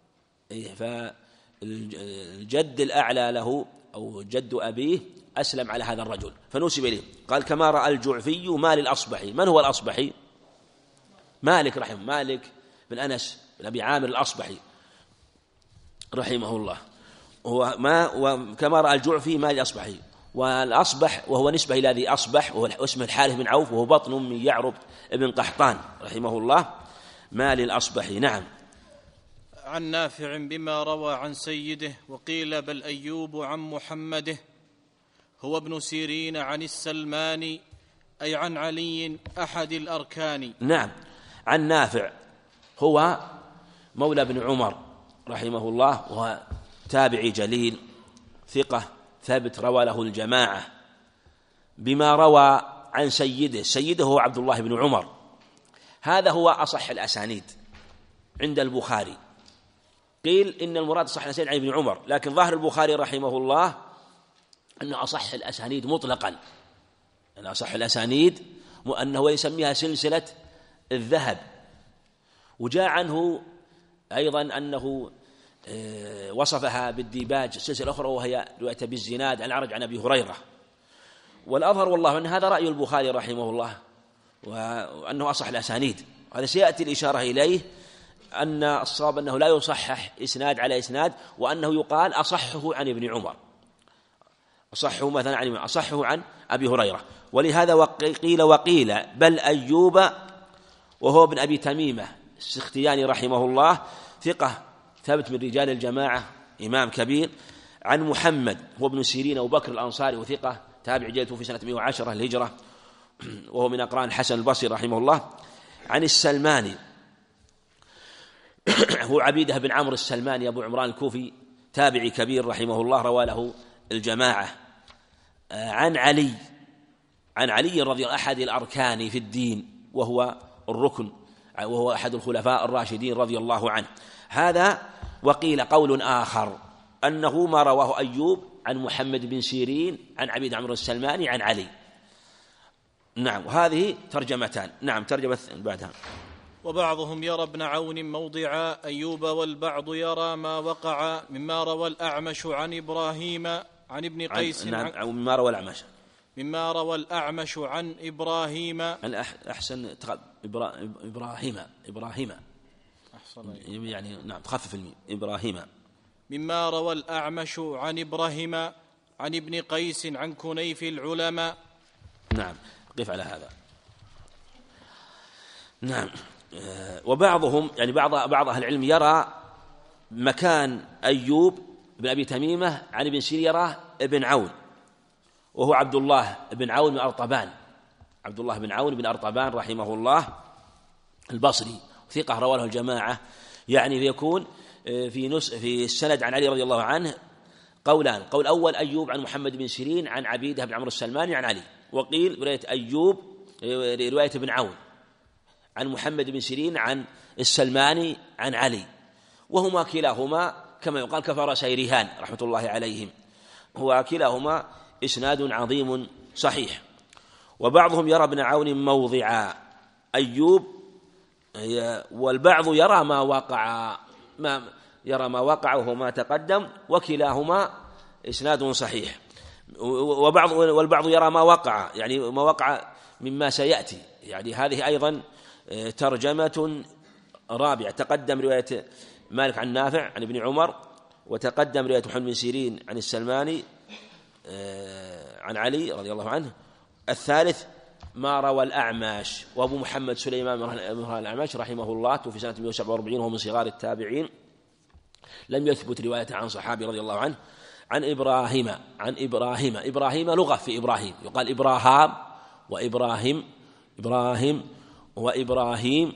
فالجد الأعلى له أو جد أبيه أسلم على هذا الرجل فنسب إليه. قال كما رأى الجعفي ما للأصبحي. من هو الأصبحي؟ مالك مالك بن أنس بن أبي عامر الأصبحي رحمه الله. وكما رأى الجعفي ما للأصبحي، والأصبح وهو نسبة إلى ذي أصبح وهو اسمه الحارث بن عوف، وهو بطن من يعرب ابن قحطان رحمه الله ما للأصبحي. نعم. عن نافع بما روى عن سيده، وقيل بل أيوب عن محمده، هو ابن سيرين عن السلمان، أي عن علي أحد الأركان. نعم. عن نافع هو مولى بن عمر رحمه الله، وهو تابعي جليل ثقة ثابت روى له الجماعة، بما روى عن سيده هو عبد الله بن عمر. هذا هو أصح الأسانيد عند البخاري. قيل إن المراد أصح الأسانيد عن ابن عمر، لكن ظاهر البخاري رحمه الله أن أصح الأسانيد مطلقا، أن أصح الأسانيد أنه يسميها سلسلة الذهب. وجاء عنه أيضا أنه وصفها بالديباج السلسلة الأخرى، وهي رواية بالزناد عن الأعرج عن أبي هريرة. والأظهر والله أن هذا رأي البخاري رحمه الله، وأنه أصح الأسانيد. هذا سيأتي الإشارة إليه أن الصواب أنه لا يصحح إسناد على إسناد، وأنه يقال أصحه عن ابن عمر، أصحه مثلا عن أصحه عن أبي هريرة. ولهذا وقيل بل أيوب وهو ابن أبي تميمة السختياني رحمه الله ثقة ثابت من رجال الجماعة، إمام كبير، عن محمد هو ابن سيرين أبو بكر الأنصاري وثقة تابع جلته في سنة 110 الهجرة، وهو من أقران الحسن البصري رحمه الله، عن السلماني هو عبيده بن عمرو السلماني أبو عمران الكوفي تابعي كبير رحمه الله، روى له الجماعة، عن علي رضي الله أحد الأركان في الدين، وهو الركن، وهو أحد الخلفاء الراشدين رضي الله عنه. هذا. وقيل قول آخر أنه ما رواه أيوب عن محمد بن سيرين عن عبيد عمرو السلماني عن علي. نعم، وهذه ترجمتان. نعم، ترجمة بعدها. وبعضهم يرى ابن عون موضع أيوب، والبعض يرى ما وقع، مما روى الأعمش عن إبراهيم عن ابن قيس. نعم، مما روى الأعمش، مما روى الأعمش عن إبراهيم. أحسن إبراهيم يعني نعم، تخفف الميم، إبراهيم. مما روى الأعمش عن إبراهيم عن ابن قيس عن كنيف العلماء. نعم، قف على هذا. نعم. وبعضهم يعني بعض أهل العلم يرى مكان أيوب بن أبي تميمة عن ابن سيرين يراه ابن عون، وهو عبد الله بن عون بن أرطبان، عبد الله بن عون بن أرطبان رحمه الله البصري ثقة رواه الجماعة. يعني يكون في السند عن علي رضي الله عنه قولان، قول أول أيوب عن محمد بن سيرين عن عبيده بن عمرو السلماني عن علي، وقيل رواية أيوب رواية ابن عون عن محمد بن سيرين عن السلماني عن علي، وهما كلاهما كما يقال كفرسي رهان رحمة الله عليهم، هو كلاهما إسناد عظيم صحيح. وبعضهم يرى ابن عون موضع أيوب، والبعض يرى ما وقع وهو ما تقدم، وكلاهما إسناد صحيح. والبعض يرى ما وقع، يعني ما وقع مما سيأتي، يعني هذه أيضا ترجمة رابعة. تقدم رواية مالك عن نافع عن ابن عمر، وتقدم رواية محمد بن سيرين عن السلماني عن علي رضي الله عنه. الثالث ما روى الأعمش، وأبو محمد سليمان بن الأعمش رحمه الله توفي سنة 147 وهو من صغار التابعين، لم يثبت رواية عن صحابي رضي الله عنه. عن إبراهيم لغة في إبراهيم، يقال إبراهام وإبراهيم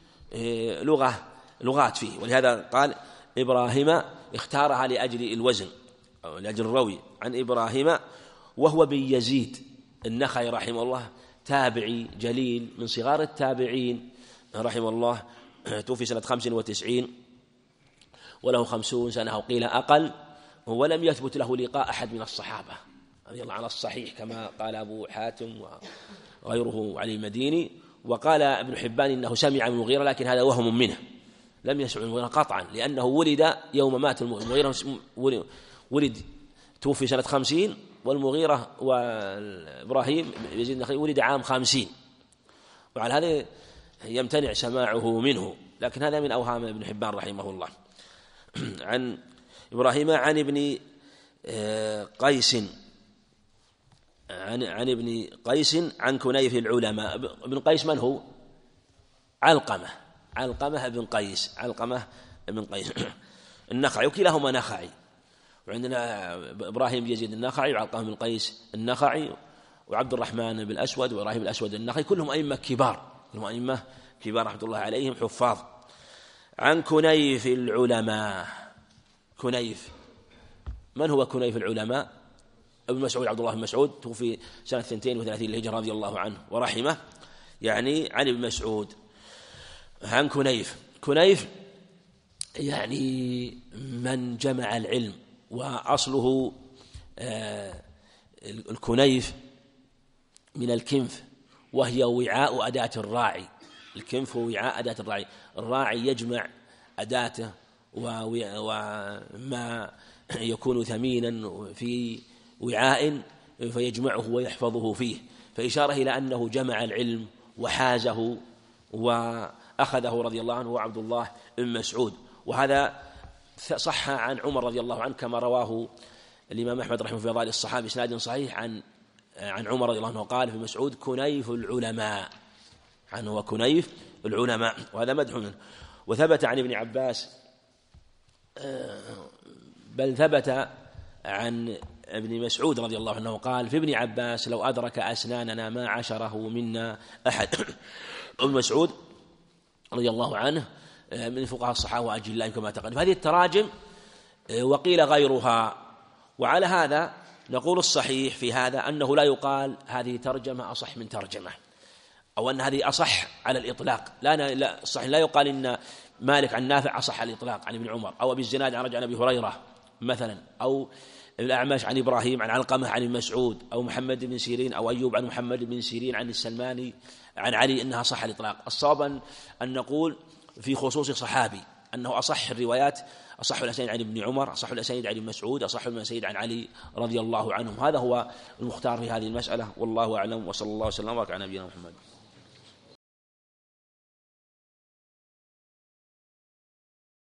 لغات فيه، ولهذا قال إبراهيم اختارها لأجل الوزن أو لأجل الروي. عن إبراهيم وهو بن يزيد النخعي رحمه الله تابعي جليل من صغار التابعين رحمه الله، توفي سنة 95 وله 50 سنة وقيل أقل، ولم يثبت له لقاء أحد من الصحابة رضي الله عنه الصحيح كما قال أبو حاتم وغيره علي المديني. وقال ابن حبان إنه سمع من المغيرة، لكن هذا وهم منه، لم يسمع من المغيرة قطعا، لأنه ولد يوم مات المغيرة، ولد توفي سنة 50، والمغيرة وإبراهيم يزيد النخعي ولد عام 50، وعلى هذا يمتنع سماعه منه، لكن هذا من أوهام ابن حبان رحمه الله. عن إبراهيم عن ابن قيس عن ابن قيس عن كنيف العلماء. ابن قيس من هو؟ علقمة بن قيس النخعي، وكلاهما نخعي، وعندنا إبراهيم يزيد النخعي وعلقمة بن قيس النخعي وعبد الرحمن بن الأسود وإبراهيم الأسود النخعي، كلهم أئمة كبار رحمة الله عليهم حفاظ. عن كنيف العلماء. كنيف من هو كنيف العلماء؟ ابن مسعود عبد الله بن مسعود توفي سنة 32 للهجرة رضي الله عنه ورحمه، يعني عن ابن مسعود. عن كنيف يعني من جمع العلم، وأصله الكنيف من الكنف، وهي وعاء أداة الراعي. الكنف هو وعاء أداة الراعي، الراعي يجمع أداته وما يكون ثمينا في وعاء فيجمعه ويحفظه فيه، فإشارة إلى أنه جمع العلم وحازه وأتقنه أخذه رضي الله عنه هو عبد الله بن مسعود. وهذا صح عن عمر رضي الله عنه كما رواه الإمام أحمد رحمه في فضائل الصحابة بإسناد صحيح عن عمر رضي الله عنه قال في مسعود كنيف العلماء، عنه وكنيف العلماء، وهذا مدح منه. وثبت عن ابن عباس، بل ثبت عن ابن مسعود رضي الله عنه قال في ابن عباس لو أدرك أسناننا ما عشره منا أحد. ابن مسعود رضي الله عنه من فقهاء الصحابة وأجلاء كما تقدم. هذه التراجم وقيل غيرها، وعلى هذا نقول الصحيح في هذا أنه لا يقال هذه ترجمة أصح من ترجمة، أو أن هذه أصح على الإطلاق. لا الصحيح لا يقال إن مالك عن نافع أصح على الإطلاق عن ابن عمر، أو أبي الزناد عن رجع عن أبي هريرة مثلا، أو الأعمش عن إبراهيم عن علقمة عن مسعود، أو محمد بن سيرين أو أيوب عن محمد بن سيرين عن السلماني عن علي إنها صح على الإطلاق. الصواب أن نقول في خصوص صحابي أنه أصح الروايات، أصح الأسانيد عن ابن عمر، أصح الأسانيد عن ابن مسعود، أصح الأسانيد عن علي رضي الله عنهم. هذا هو المختار في هذه المسألة، والله أعلم، وصلى الله وسلم وبارك على نبينا محمد.